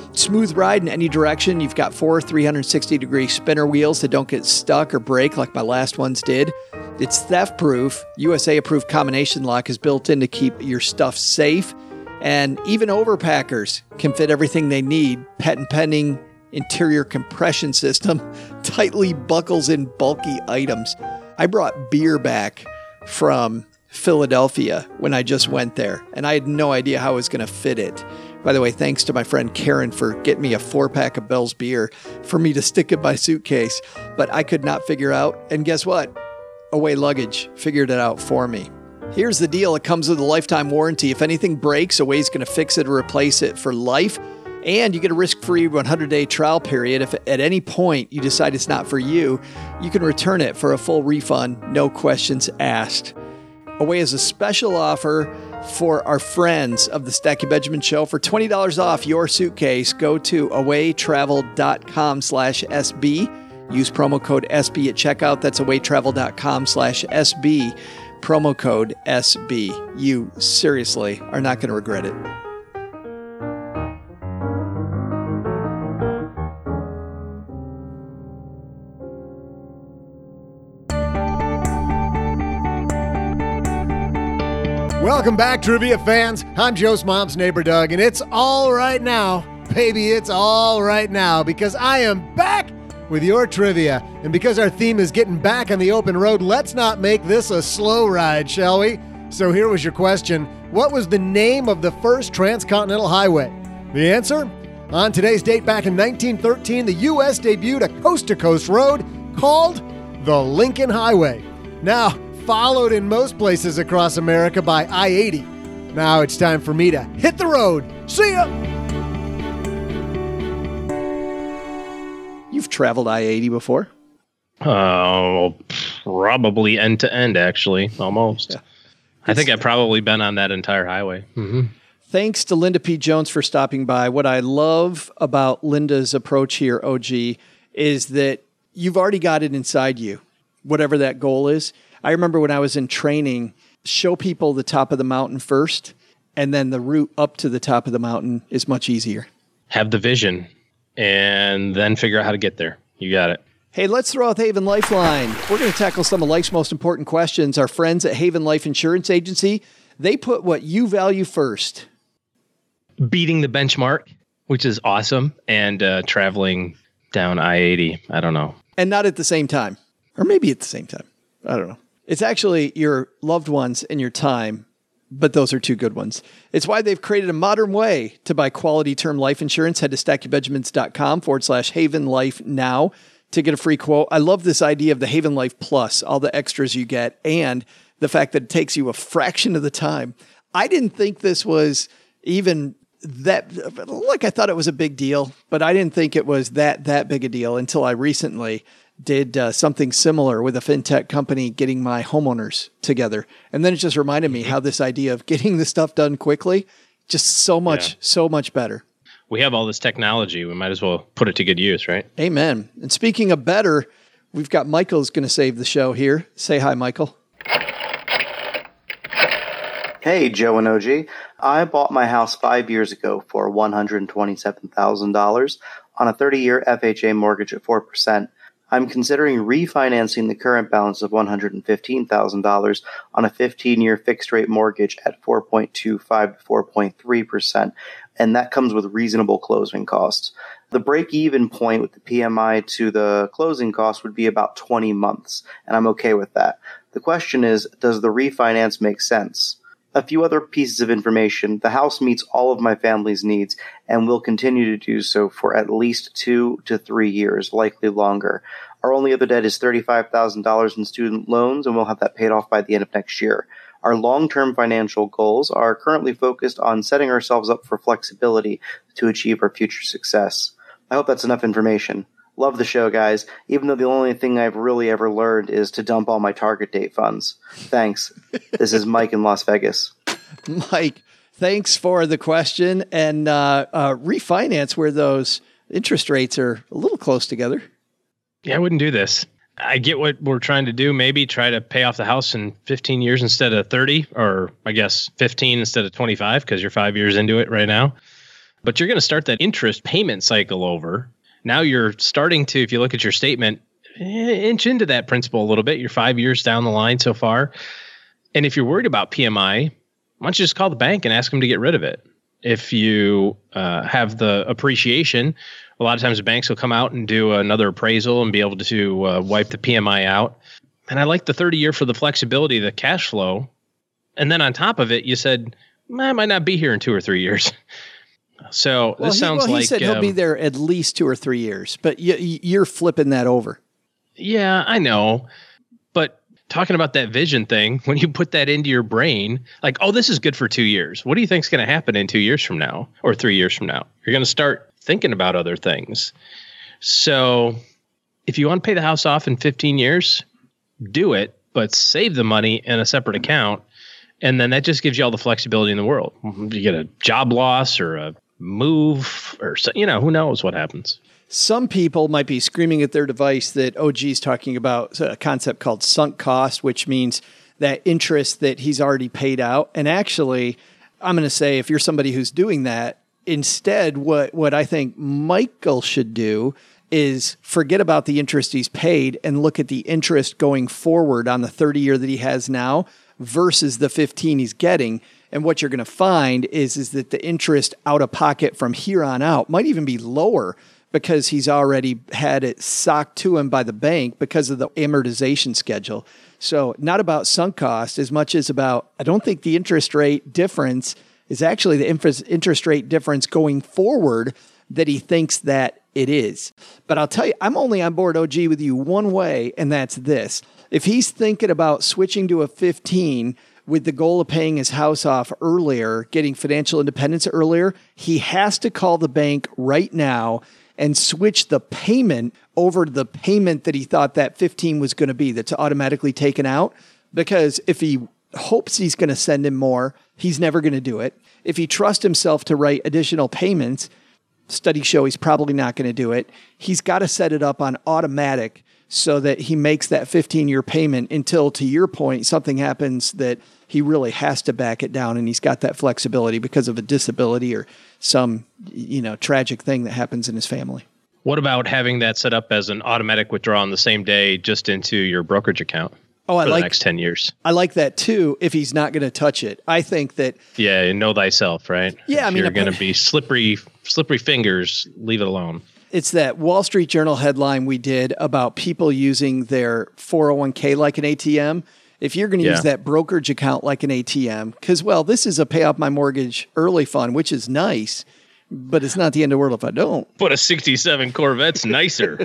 Smooth ride in any direction. You've got 4 360-degree spinner wheels that don't get stuck or break like my last ones did. It's theft-proof. USA-approved combination lock is built in to keep your stuff safe. And even overpackers can fit everything they need. Patent pending interior compression system tightly buckles in bulky items. I brought beer back from Philadelphia when I just went there, and I had no idea how I was going to fit it. By the way, thanks to my friend Karen for getting me a 4-pack of Bell's beer for me to stick in my suitcase. But I could not figure out, and guess what? Away Luggage figured it out for me. Here's the deal. It comes with a lifetime warranty. If anything breaks, Away's going to fix it or replace it for life. And you get a risk-free 100-day trial period. If at any point you decide it's not for you, you can return it for a full refund, no questions asked. Away has a special offer for our friends of the Stacking Benjamin Show. For $20 off your suitcase, go to awaytravel.com/SB. Use promo code SB at checkout. That's awaytravel.com/SB. Promo code SB. You seriously are not going to regret it. Welcome back, trivia fans. I'm Joe's mom's neighbor, Doug, and it's all right now. Baby, it's all right now because I am back with your trivia. And because our theme is getting back on the open road, let's not make this a slow ride, shall we? So here was your question. What was the name of the first transcontinental highway? The answer? On today's date back in 1913, the U.S. debuted a coast-to-coast road called the Lincoln Highway. Now, followed in most places across America by I-80. Now it's time for me to hit the road. See ya! You've traveled I-80 before? Oh, probably end to end, actually, almost. Yeah. I think I've probably been on that entire highway. Mm-hmm. Thanks to Linda P. Jones for stopping by. What I love about Linda's approach here, OG, is that you've already got it inside you, whatever that goal is. I remember when I was in training, show people the top of the mountain first, and then the route up to the top of the mountain is much easier. Have the vision, and then figure out how to get there. You got it. Hey, let's throw out the Haven Lifeline. We're going to tackle some of life's most important questions. Our friends at Haven Life Insurance Agency, they put what you value first. Beating the benchmark, which is awesome, and traveling down I-80. I don't know. And not at the same time. Or maybe at the same time. I don't know. It's actually your loved ones and your time, but those are two good ones. It's why they've created a modern way to buy quality term life insurance. Head to stackingbenjamins.com/Haven Life now to get a free quote. I love this idea of the Haven Life Plus, all the extras you get, and the fact that it takes you a fraction of the time. I didn't think this was even that, like I thought it was a big deal, but I didn't think it was that big a deal until I recently did something similar with a fintech company getting my homeowners together. And then it just reminded me how this idea of getting the stuff done quickly, just so much better. We have all this technology. We might as well put it to good use, right? Amen. And speaking of better, we've got Michael's going to save the show here. Say hi, Michael. Hey, Joe and OG. I bought my house 5 years ago for $127,000 on a 30-year FHA mortgage at 4%. I'm considering refinancing the current balance of $115,000 on a 15-year fixed-rate mortgage at 4.25 to 4.3%, and that comes with reasonable closing costs. The break-even point with the PMI to the closing cost would be about 20 months, and I'm okay with that. The question is, does the refinance make sense? A few other pieces of information. The house meets all of my family's needs and will continue to do so for at least 2 to 3 years, likely longer. Our only other debt is $35,000 in student loans, and we'll have that paid off by the end of next year. Our long-term financial goals are currently focused on setting ourselves up for flexibility to achieve our future success. I hope that's enough information. Love the show, guys, even though the only thing I've really ever learned is to dump all my target date funds. Thanks. This is Mike in Las Vegas. Mike, thanks for the question. And refinance where those interest rates are a little close together. Yeah, I wouldn't do this. I get what we're trying to do. Maybe try to pay off the house in 15 years instead of 30, or I guess 15 instead of 25, because you're 5 years into it right now. but you're going to start that interest payment cycle over. Now you're starting to, if you look at your statement, inch into that principal a little bit. You're 5 years down the line so far. And if you're worried about PMI, why don't you just call the bank and ask them to get rid of it? If you have the appreciation, a lot of times the banks will come out and do another appraisal and be able to wipe the PMI out. And I like the 30-year for the flexibility, the cash flow. And then on top of it, you said, I might not be here in 2 or 3 years. So this sounds like... He said he'll be there at least 2 or 3 years, but you're flipping that over. Yeah, I know. But talking about that vision thing, when you put that into your brain, like, oh, this is good for 2 years. What do you think is going to happen in 2 years from now or 3 years from now? You're going to start thinking about other things. So if you want to pay the house off in 15 years, do it, but save the money in a separate account. And then that just gives you all the flexibility in the world. You get a job loss or a move or, who knows what happens. Some people might be screaming at their device that OG's talking about a concept called sunk cost, which means that interest that he's already paid out. And actually, I'm going to say if you're somebody who's doing that, instead, what I think Michael should do is forget about the interest he's paid and look at the interest going forward on the 30-year that he has now versus the 15 he's getting. And what you're going to find is that the interest out of pocket from here on out might even be lower because he's already had it socked to him by the bank because of the amortization schedule. So not about sunk cost as much as about, I don't think the interest rate difference is actually the interest rate difference going forward that he thinks that it is. But I'll tell you, I'm only on board, OG, with you one way, and that's this. If he's thinking about switching to a 15 with the goal of paying his house off earlier, getting financial independence earlier, he has to call the bank right now and switch the payment over to the payment that he thought that 15 was going to be that's automatically taken out. Because if he hopes he's going to send him more, he's never going to do it. If he trusts himself to write additional payments, studies show he's probably not going to do it. He's got to set it up on automatic so that he makes that 15-year payment until, to your point, something happens that he really has to back it down and he's got that flexibility because of a disability or some, tragic thing that happens in his family. What about having that set up as an automatic withdrawal on the same day just into your brokerage account? For the next 10 years. I like that too, if he's not going to touch it. I think that... Yeah, know thyself, right? Yeah, if you're going to be slippery fingers, leave it alone. It's that Wall Street Journal headline we did about people using their 401k like an ATM. If you're going to use that brokerage account like an ATM, because, this is a pay off my mortgage early fund, which is nice, but it's not the end of the world if I don't. But a 67 Corvette's nicer.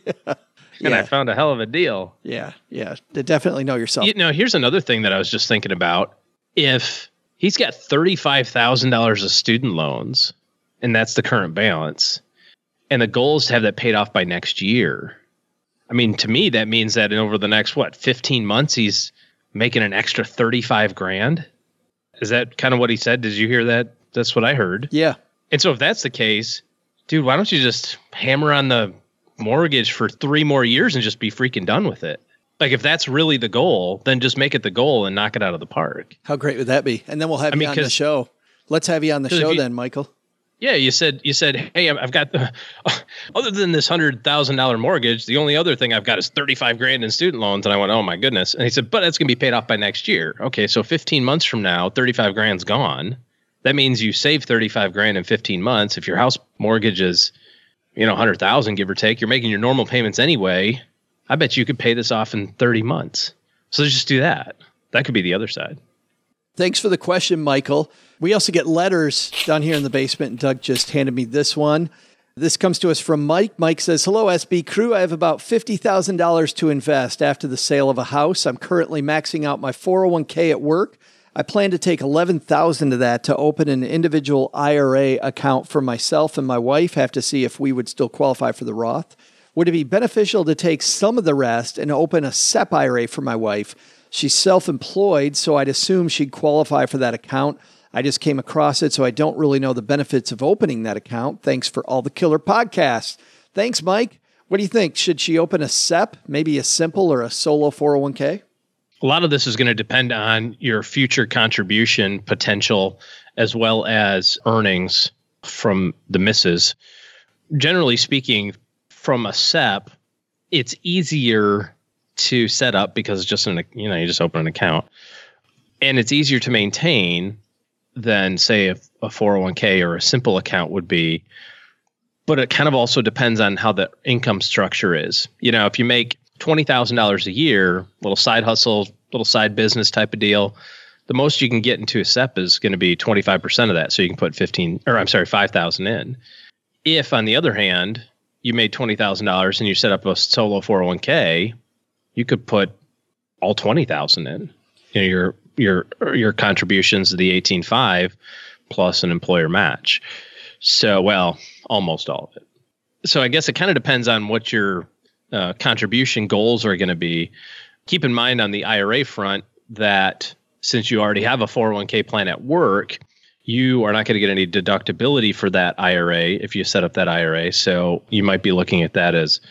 And I found a hell of a deal. Yeah. Definitely know yourself. Here's another thing that I was just thinking about. If he's got $35,000 of student loans, and that's the current balance, and the goal is to have that paid off by next year. I mean, to me, that means that over the next, 15 months, he's making an extra $35,000. Is that kind of what he said? Did you hear that? That's what I heard. Yeah. And so if that's the case, dude, why don't you just hammer on the mortgage for 3 more years and just be freaking done with it? Like, if that's really the goal, then just make it the goal and knock it out of the park. How great would that be? And then we'll have you on the show. Let's have you on the show then, Michael. Yeah, you said, hey, I've got, other than this $100,000 mortgage, the only other thing I've got is $35,000 in student loans. And I went, oh my goodness. And he said, but that's going to be paid off by next year. Okay, so 15 months from now, $35,000's gone. That means you save $35,000 in 15 months. If your house mortgage is, $100,000, give or take, you're making your normal payments anyway. I bet you could pay this off in 30 months. So just do that. That could be the other side. Thanks for the question, Michael. We also get letters down here in the basement, and Doug just handed me this one. This comes to us from Mike. Mike says, hello, SB crew. I have about $50,000 to invest after the sale of a house. I'm currently maxing out my 401k at work. I plan to take $11,000 of that to open an individual IRA account for myself and my wife. Have to see if we would still qualify for the Roth. Would it be beneficial to take some of the rest and open a SEP IRA for my wife? She's self-employed, so I'd assume she'd qualify for that account. I just came across it, so I don't really know the benefits of opening that account. Thanks for all the killer podcasts. Thanks, Mike. What do you think? Should she open a SEP, maybe a simple or a solo 401k? A lot of this is going to depend on your future contribution potential as well as earnings from the misses. Generally speaking, from a SEP, it's easier to set up because it's just you just open an account, and it's easier to maintain than say a 401k or a simple account would be. But it kind of also depends on how the income structure is. If you make $20,000 a year, little side hustle, little side business type of deal, the most you can get into a SEP is going to be 25% of that. So you can put 5,000 in. If on the other hand, you made $20,000 and you set up a solo 401k, you could put all 20,000 in. Your contributions to the 18.5 plus an employer match. So, almost all of it. So I guess it kind of depends on what your contribution goals are going to be. Keep in mind on the IRA front that since you already have a 401k plan at work, you are not going to get any deductibility for that IRA if you set up that IRA. So you might be looking at that as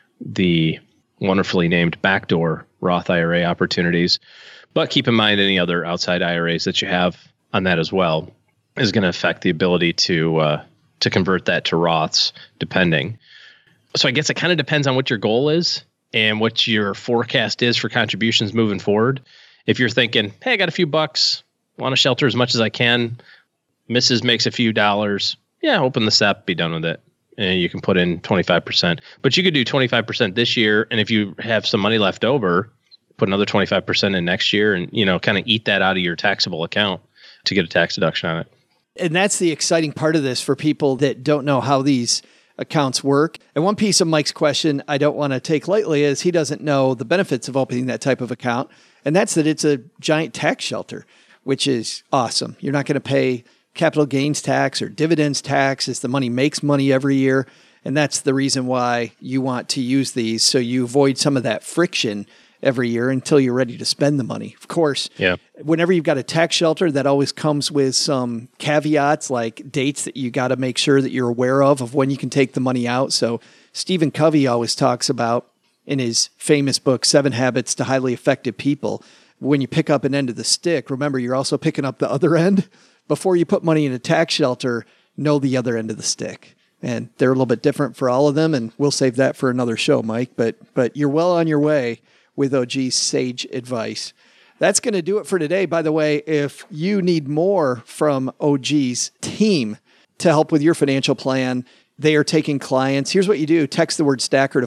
the wonderfully named backdoor Roth IRA opportunities. But keep in mind any other outside IRAs that you have on that as well is going to affect the ability to convert that to Roths, depending. So I guess it kind of depends on what your goal is and what your forecast is for contributions moving forward. If you're thinking, hey, I got a few bucks, want to shelter as much as I can, Mrs. makes a few dollars, open the SEP, be done with it. And you can put in 25%. But you could do 25% this year, and if you have some money left over, put another 25% in next year and, kind of eat that out of your taxable account to get a tax deduction on it. And that's the exciting part of this for people that don't know how these accounts work. And one piece of Mike's question I don't want to take lightly is he doesn't know the benefits of opening that type of account. And that's that it's a giant tax shelter, which is awesome. You're not going to pay capital gains tax or dividends tax as the money makes money every year. And that's the reason why you want to use these, so you avoid some of that friction every year until you're ready to spend the money. Of course, whenever you've got a tax shelter, that always comes with some caveats like dates that you got to make sure that you're aware of when you can take the money out. So Stephen Covey always talks about in his famous book, 7 Habits to Highly Effective People, when you pick up an end of the stick, remember you're also picking up the other end. Before you put money in a tax shelter, know the other end of the stick. And they're a little bit different for all of them, and we'll save that for another show, Mike. But you're well on your way with OG's sage advice. That's going to do it for today. By the way, if you need more from OG's team to help with your financial plan, they are taking clients. Here's what you do. Text the word Stacker to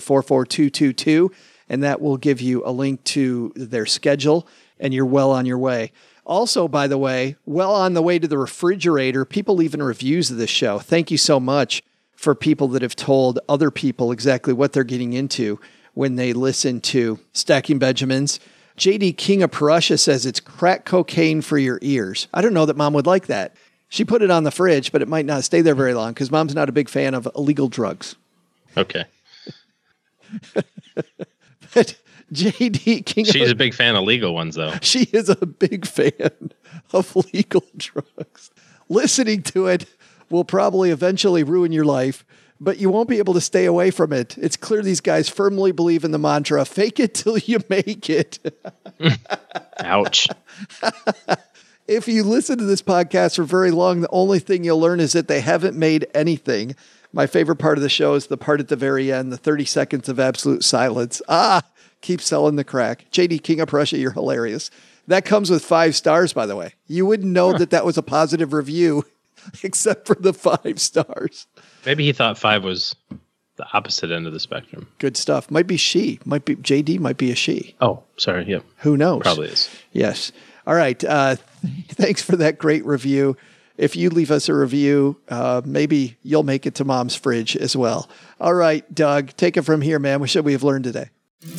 44222, and that will give you a link to their schedule, and you're well on your way. Also, by the way, well on the way to the refrigerator, people leaving reviews of this show. Thank you so much for people that have told other people exactly what they're getting into when they listen to Stacking Benjamins. JD King of Prussia says it's crack cocaine for your ears. I don't know that Mom would like that. She put it on the fridge, but it might not stay there very long because Mom's not a big fan of illegal drugs. Okay. But JD King. She's a big fan of legal ones, though. She is a big fan of legal drugs. Listening to it will probably eventually ruin your life, but you won't be able to stay away from it. It's clear these guys firmly believe in the mantra, fake it till you make it. Ouch. If you listen to this podcast for very long, the only thing you'll learn is that they haven't made anything. My favorite part of the show is the part at the very end, the 30 seconds of absolute silence. Keep selling the crack. JD King of Prussia, you're hilarious. That comes with 5 stars, by the way. You wouldn't know that was a positive review except for the 5 stars. Maybe he thought 5 was the opposite end of the spectrum. Good stuff. Might be she. Might be JD. Might be a she. Oh, sorry. Yep. Who knows? Probably is. Yes. All right. Thanks for that great review. If you leave us a review, maybe you'll make it to Mom's fridge as well. All right, Doug, take it from here, man. What should we have learned today?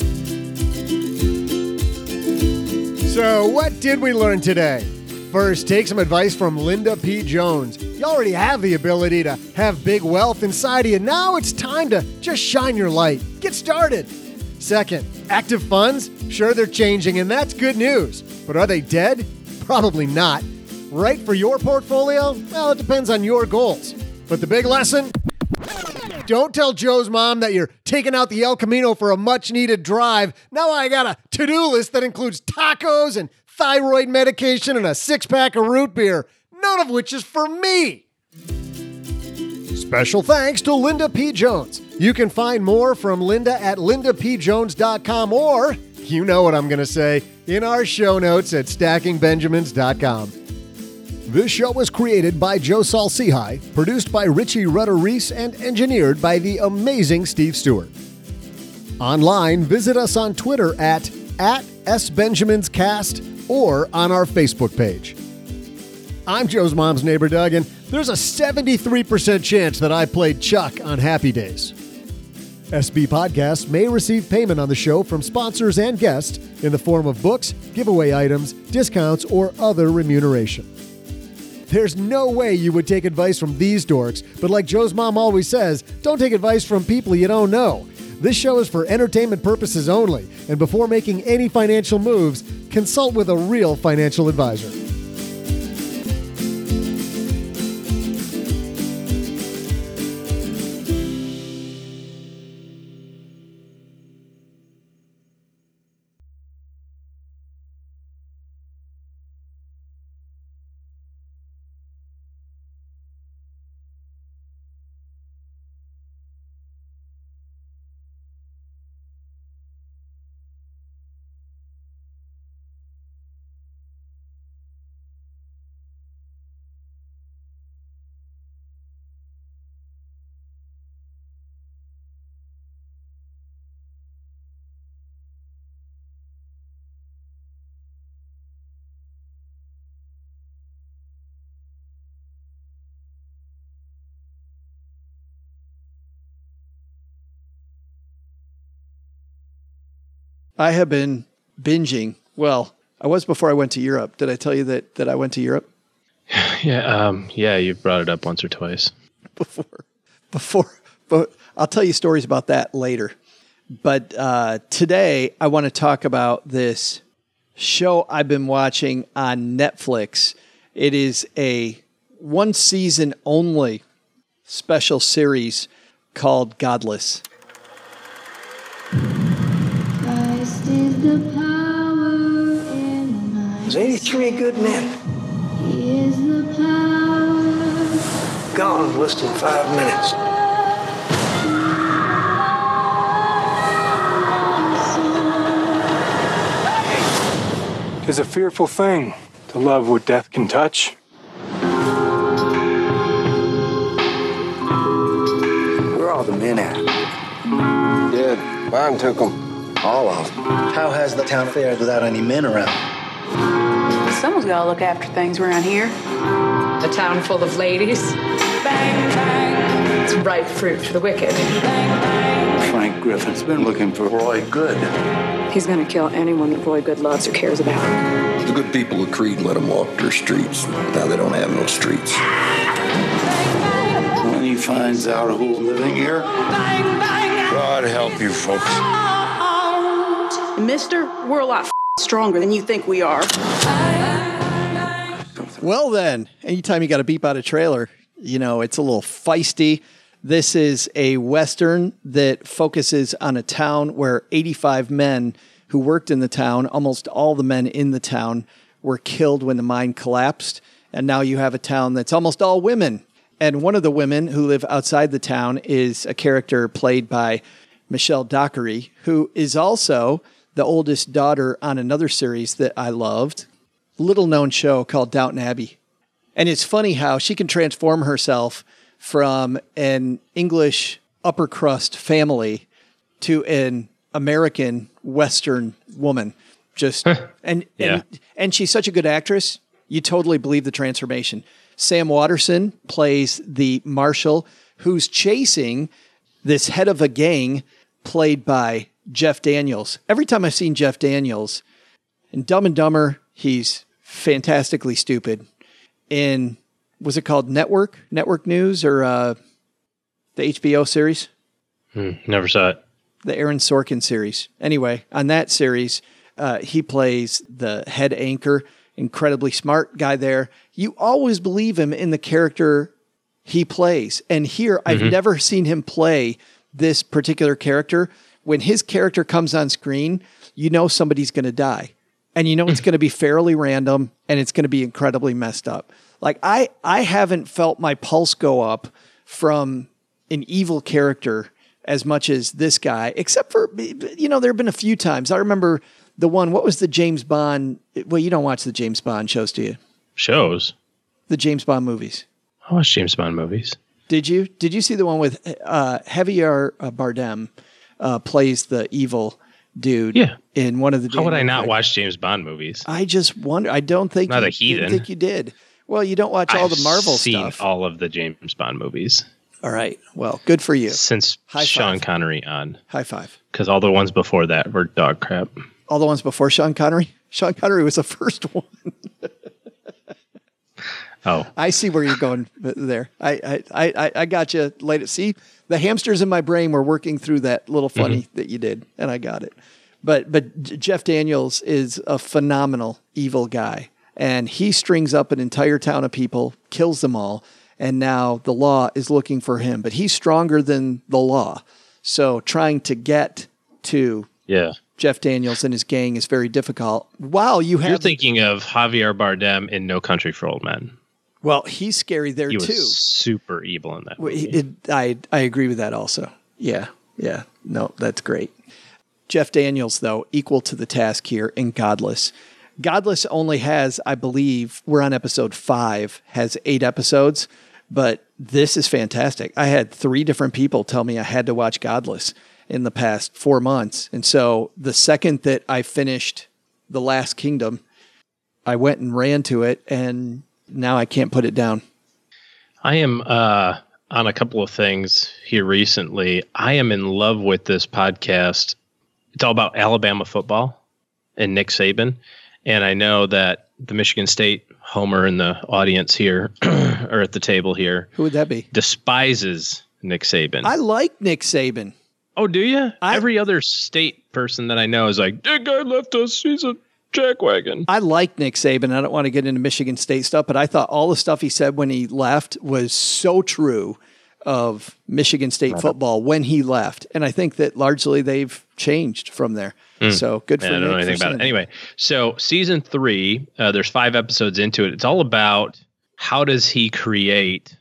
So what did we learn today? First, take some advice from Linda P. Jones. You already have the ability to have big wealth inside of you. Now it's time to just shine your light. Get started. Second, active funds, sure they're changing, and that's good news. But are they dead? Probably not. Right for your portfolio? Well, it depends on your goals. But the big lesson? Don't tell Joe's mom that you're taking out the El Camino for a much-needed drive. Now I got a to-do list that includes tacos and thyroid medication and a 6-pack of root beer, none of which is for me. Special thanks to Linda P. Jones. You can find more from Linda at lindapjones.com or, you know what I'm going to say, in our show notes at stackingbenjamins.com. This show was created by Joe Saul-Sehy, produced by Richie Rutter-Reese, and engineered by the amazing Steve Stewart. Online, visit us on Twitter at SBenjaminsCast or on our Facebook page. I'm Joe's mom's neighbor, Doug, and there's a 73% chance that I played Chuck on Happy Days. SB Podcasts may receive payment on the show from sponsors and guests in the form of books, giveaway items, discounts, or other remuneration. There's no way you would take advice from these dorks, but like Joe's mom always says, don't take advice from people you don't know. This show is for entertainment purposes only, and before making any financial moves, consult with a real financial advisor. I have been binging. Well, I was before I went to Europe. Did I tell you that I went to Europe? Yeah, you brought it up once or twice. But I'll tell you stories about that later. But today I want to talk about this show I've been watching on Netflix. It is a one season only special series called Godless. There's 83 good men. Gone in less than 5 minutes. Tis a fearful thing to love what death can touch. Where are all the men at? Dead. Mine took them. All of them. How has the town fared without any men around? Someone's got to look after things around here. A town full of ladies. Bang, bang. It's ripe fruit for the wicked. Bang, bang. Frank Griffin's been looking for Roy Good. He's going to kill anyone that Roy Good loves or cares about. The good people of Creed let them walk their streets. Now they don't have no streets. When he finds out who's living here, God help you folks. Mister, we're a lot stronger than you think we are. Well then, anytime you got to beep out a trailer, you know, it's a little feisty. This is a Western that focuses on a town where 85 men who worked in the town, almost all the men in the town, were killed when the mine collapsed. And now you have a town that's almost all women. And one of the women who live outside the town is a character played by Michelle Dockery, who is also the oldest daughter on another series that I loved, little-known show called Downton Abbey. And it's funny how she can transform herself from an English upper-crust family to an American Western woman. And she's such a good actress, you totally believe the transformation. Sam Waterston plays the marshal who's chasing this head of a gang played by Jeff Daniels. Every time I've seen Jeff Daniels in Dumb and Dumber, he's fantastically stupid. In, was it called Network News or the HBO series? Never saw it. The Aaron Sorkin series. Anyway, on that series, he plays the head anchor, incredibly smart guy there. You always believe him in the character he plays. And here, I've never seen him play this particular character. When his character comes on screen, you know somebody's going to die. And you know it's going to be fairly random, and it's going to be incredibly messed up. Like, I haven't felt my pulse go up from an evil character as much as this guy, except for, there have been a few times. I remember the one, what was the James Bond? Well, you don't watch the James Bond shows, do you? Shows? The James Bond movies. I watch James Bond movies. Did you? Did you see the one with Javier Bardem plays the evil dude in one of the... How would I not watch James Bond movies? I just wonder. I don't think... Not a heathen. Didn't think you did. Well, you don't watch all the Marvel stuff. I've seen all of the James Bond movies. All right. Well, good for you. Since Sean Connery on. High five. Because all the ones before that were dog crap. All the ones before Sean Connery? Sean Connery was the first one. Oh. I see where you're going there. I got you later. See, the hamsters in my brain were working through that little funny that you did, and I got it. But Jeff Daniels is a phenomenal evil guy, and he strings up an entire town of people, kills them all, and now the law is looking for him. But he's stronger than the law, so trying to get to Jeff Daniels and his gang is very difficult. Wow, you're thinking of Javier Bardem in No Country for Old Men. Well, he's scary there he too. Was super evil in that movie. I agree with that also. Yeah. No, that's great. Jeff Daniels, though, equal to the task here in Godless. Godless only has, I believe, we're on episode 5, has 8 episodes, but this is fantastic. I had 3 different people tell me I had to watch Godless in the past 4 months. And so the second that I finished The Last Kingdom, I went and ran to it, and now I can't put it down. I am on a couple of things here recently. I am in love with this podcast. It's all about Alabama football and Nick Saban. And I know that the Michigan State homer in the audience here, or at the table here. Who would that be? Despises Nick Saban. I like Nick Saban. Oh, do you? Every other state person that I know is like, that guy left us. He's a jackwagon. I like Nick Saban. I don't want to get into Michigan State stuff, but I thought all the stuff he said when he left was so true of Michigan State football when he left. And I think that largely they've changed from there. So good for Nick. I don't know anything about it. Anyway, so season 3, there's 5 episodes into it. It's all about how does he create,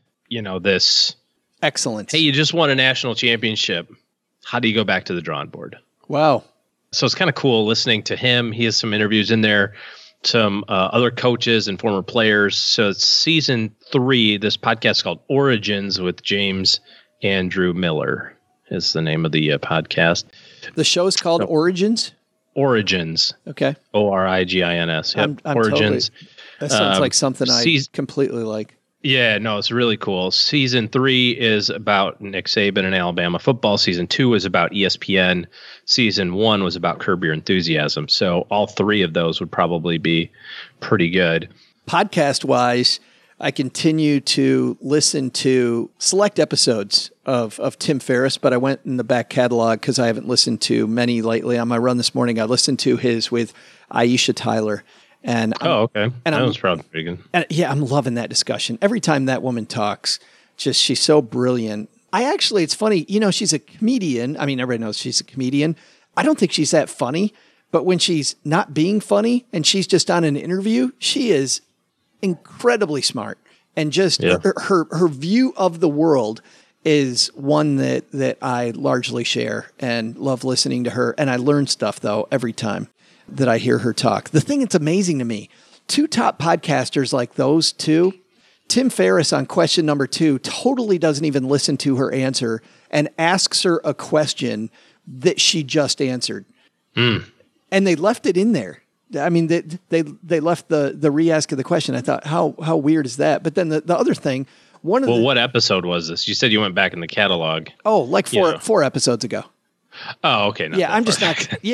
this excellence. Hey, you just won a national championship. How do you go back to the drawing board? Wow. So it's kind of cool listening to him. He has some interviews in there, some other coaches and former players. So it's season 3. This podcast is called Origins with James Andrew Miller is the name of the podcast. The show's called Origins? Origins. Okay. Origins. Yep. Origins. Totally, that sounds like something I completely like. Yeah, no, it's really cool. Season 3 is about Nick Saban and Alabama football. Season 2 is about ESPN. Season 1 was about Curb Your Enthusiasm. So all 3 of those would probably be pretty good. Podcast-wise, I continue to listen to select episodes of Tim Ferriss, but I went in the back catalog because I haven't listened to many lately. On my run this morning, I listened to his with Aisha Tyler. And okay. And that was probably pretty good. And yeah, I'm loving that discussion. Every time that woman talks, she's so brilliant. It's funny, she's a comedian. I mean, everybody knows she's a comedian. I don't think she's that funny, but when she's not being funny and she's just on an interview, she is incredibly smart. And just her view of the world is one that I largely share and love listening to her. And I learn stuff, though, every time that I hear her talk. The thing that's amazing to me, 2 top podcasters like those 2, Tim Ferriss on question number 2 totally doesn't even listen to her answer and asks her a question that she just answered. And they left it in there. I mean, they left the re-ask of the question. I thought, how weird is that? But then the other thing, what episode was this? You said you went back in the catalog. Oh, like 4 episodes ago. Oh, okay. I'm just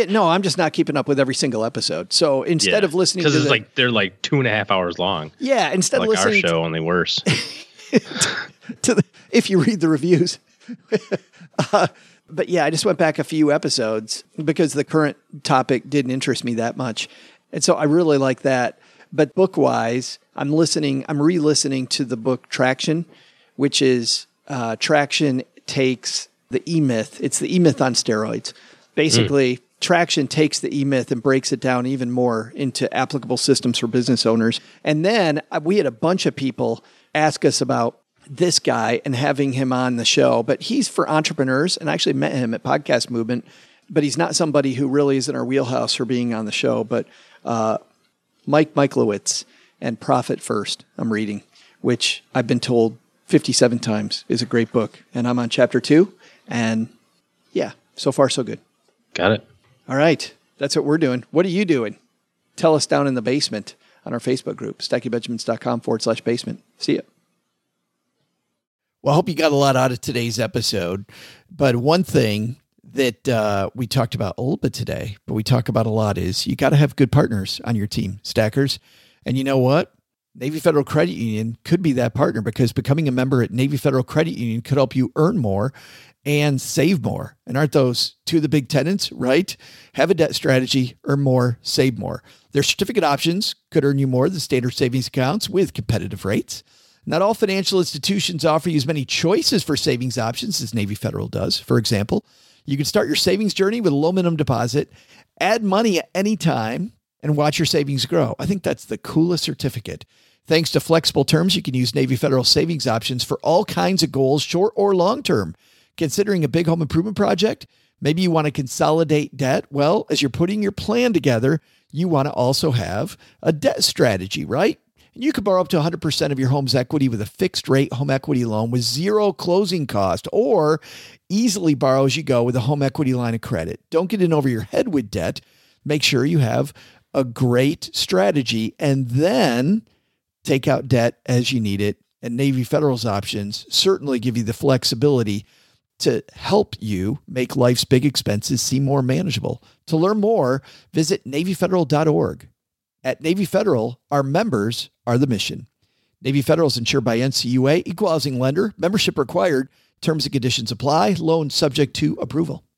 not keeping up with every single episode. So instead of listening to because they're like 2.5 hours long. Yeah, instead of listening our show, only worse. If you read the reviews. But yeah, I just went back a few episodes because the current topic didn't interest me that much. And so I really like that. But book-wise, I'm re-listening to the book Traction, which is Traction takes the E-Myth. It's the E-Myth on steroids. Basically, Traction takes the E-Myth and breaks it down even more into applicable systems for business owners. And then we had a bunch of people ask us about this guy and having him on the show, but he's for entrepreneurs, and I actually met him at Podcast Movement, but he's not somebody who really is in our wheelhouse for being on the show. But Mike Michalowicz and Profit First, I'm reading, which I've been told 57 times is a great book. And I'm on chapter 2. And yeah, so far so good. Got it. All right. That's what we're doing. What are you doing? Tell us down in the basement on our Facebook group, stackingbenjamins.com/basement. See ya. Well, I hope you got a lot out of today's episode. But one thing that we talked about a little bit today, but we talk about a lot, is you got to have good partners on your team, stackers. And you know what? Navy Federal Credit Union could be that partner, because becoming a member at Navy Federal Credit Union could help you earn more and save more. And aren't those two of the big tenets, right? Have a debt strategy, earn more, save more. Their certificate options could earn you more than standard savings accounts with competitive rates. Not all financial institutions offer you as many choices for savings options as Navy Federal does. For example, you can start your savings journey with a low minimum deposit, add money at any time, and watch your savings grow. I think that's the coolest certificate. Thanks to flexible terms, you can use Navy Federal savings options for all kinds of goals, short or long term. Considering a big home improvement project, maybe you want to consolidate debt. Well, as you're putting your plan together, you want to also have a debt strategy, right? And you can borrow up to 100% of your home's equity with a fixed rate home equity loan with zero closing cost, or easily borrow as you go with a home equity line of credit. Don't get in over your head with debt. Make sure you have a great strategy, and then take out debt as you need it. And Navy Federal's options certainly give you the flexibility to help you make life's big expenses seem more manageable. To learn more, visit NavyFederal.org. At Navy Federal, our members are the mission. Navy Federal is insured by NCUA, equal housing lender, membership required, terms and conditions apply, loan subject to approval.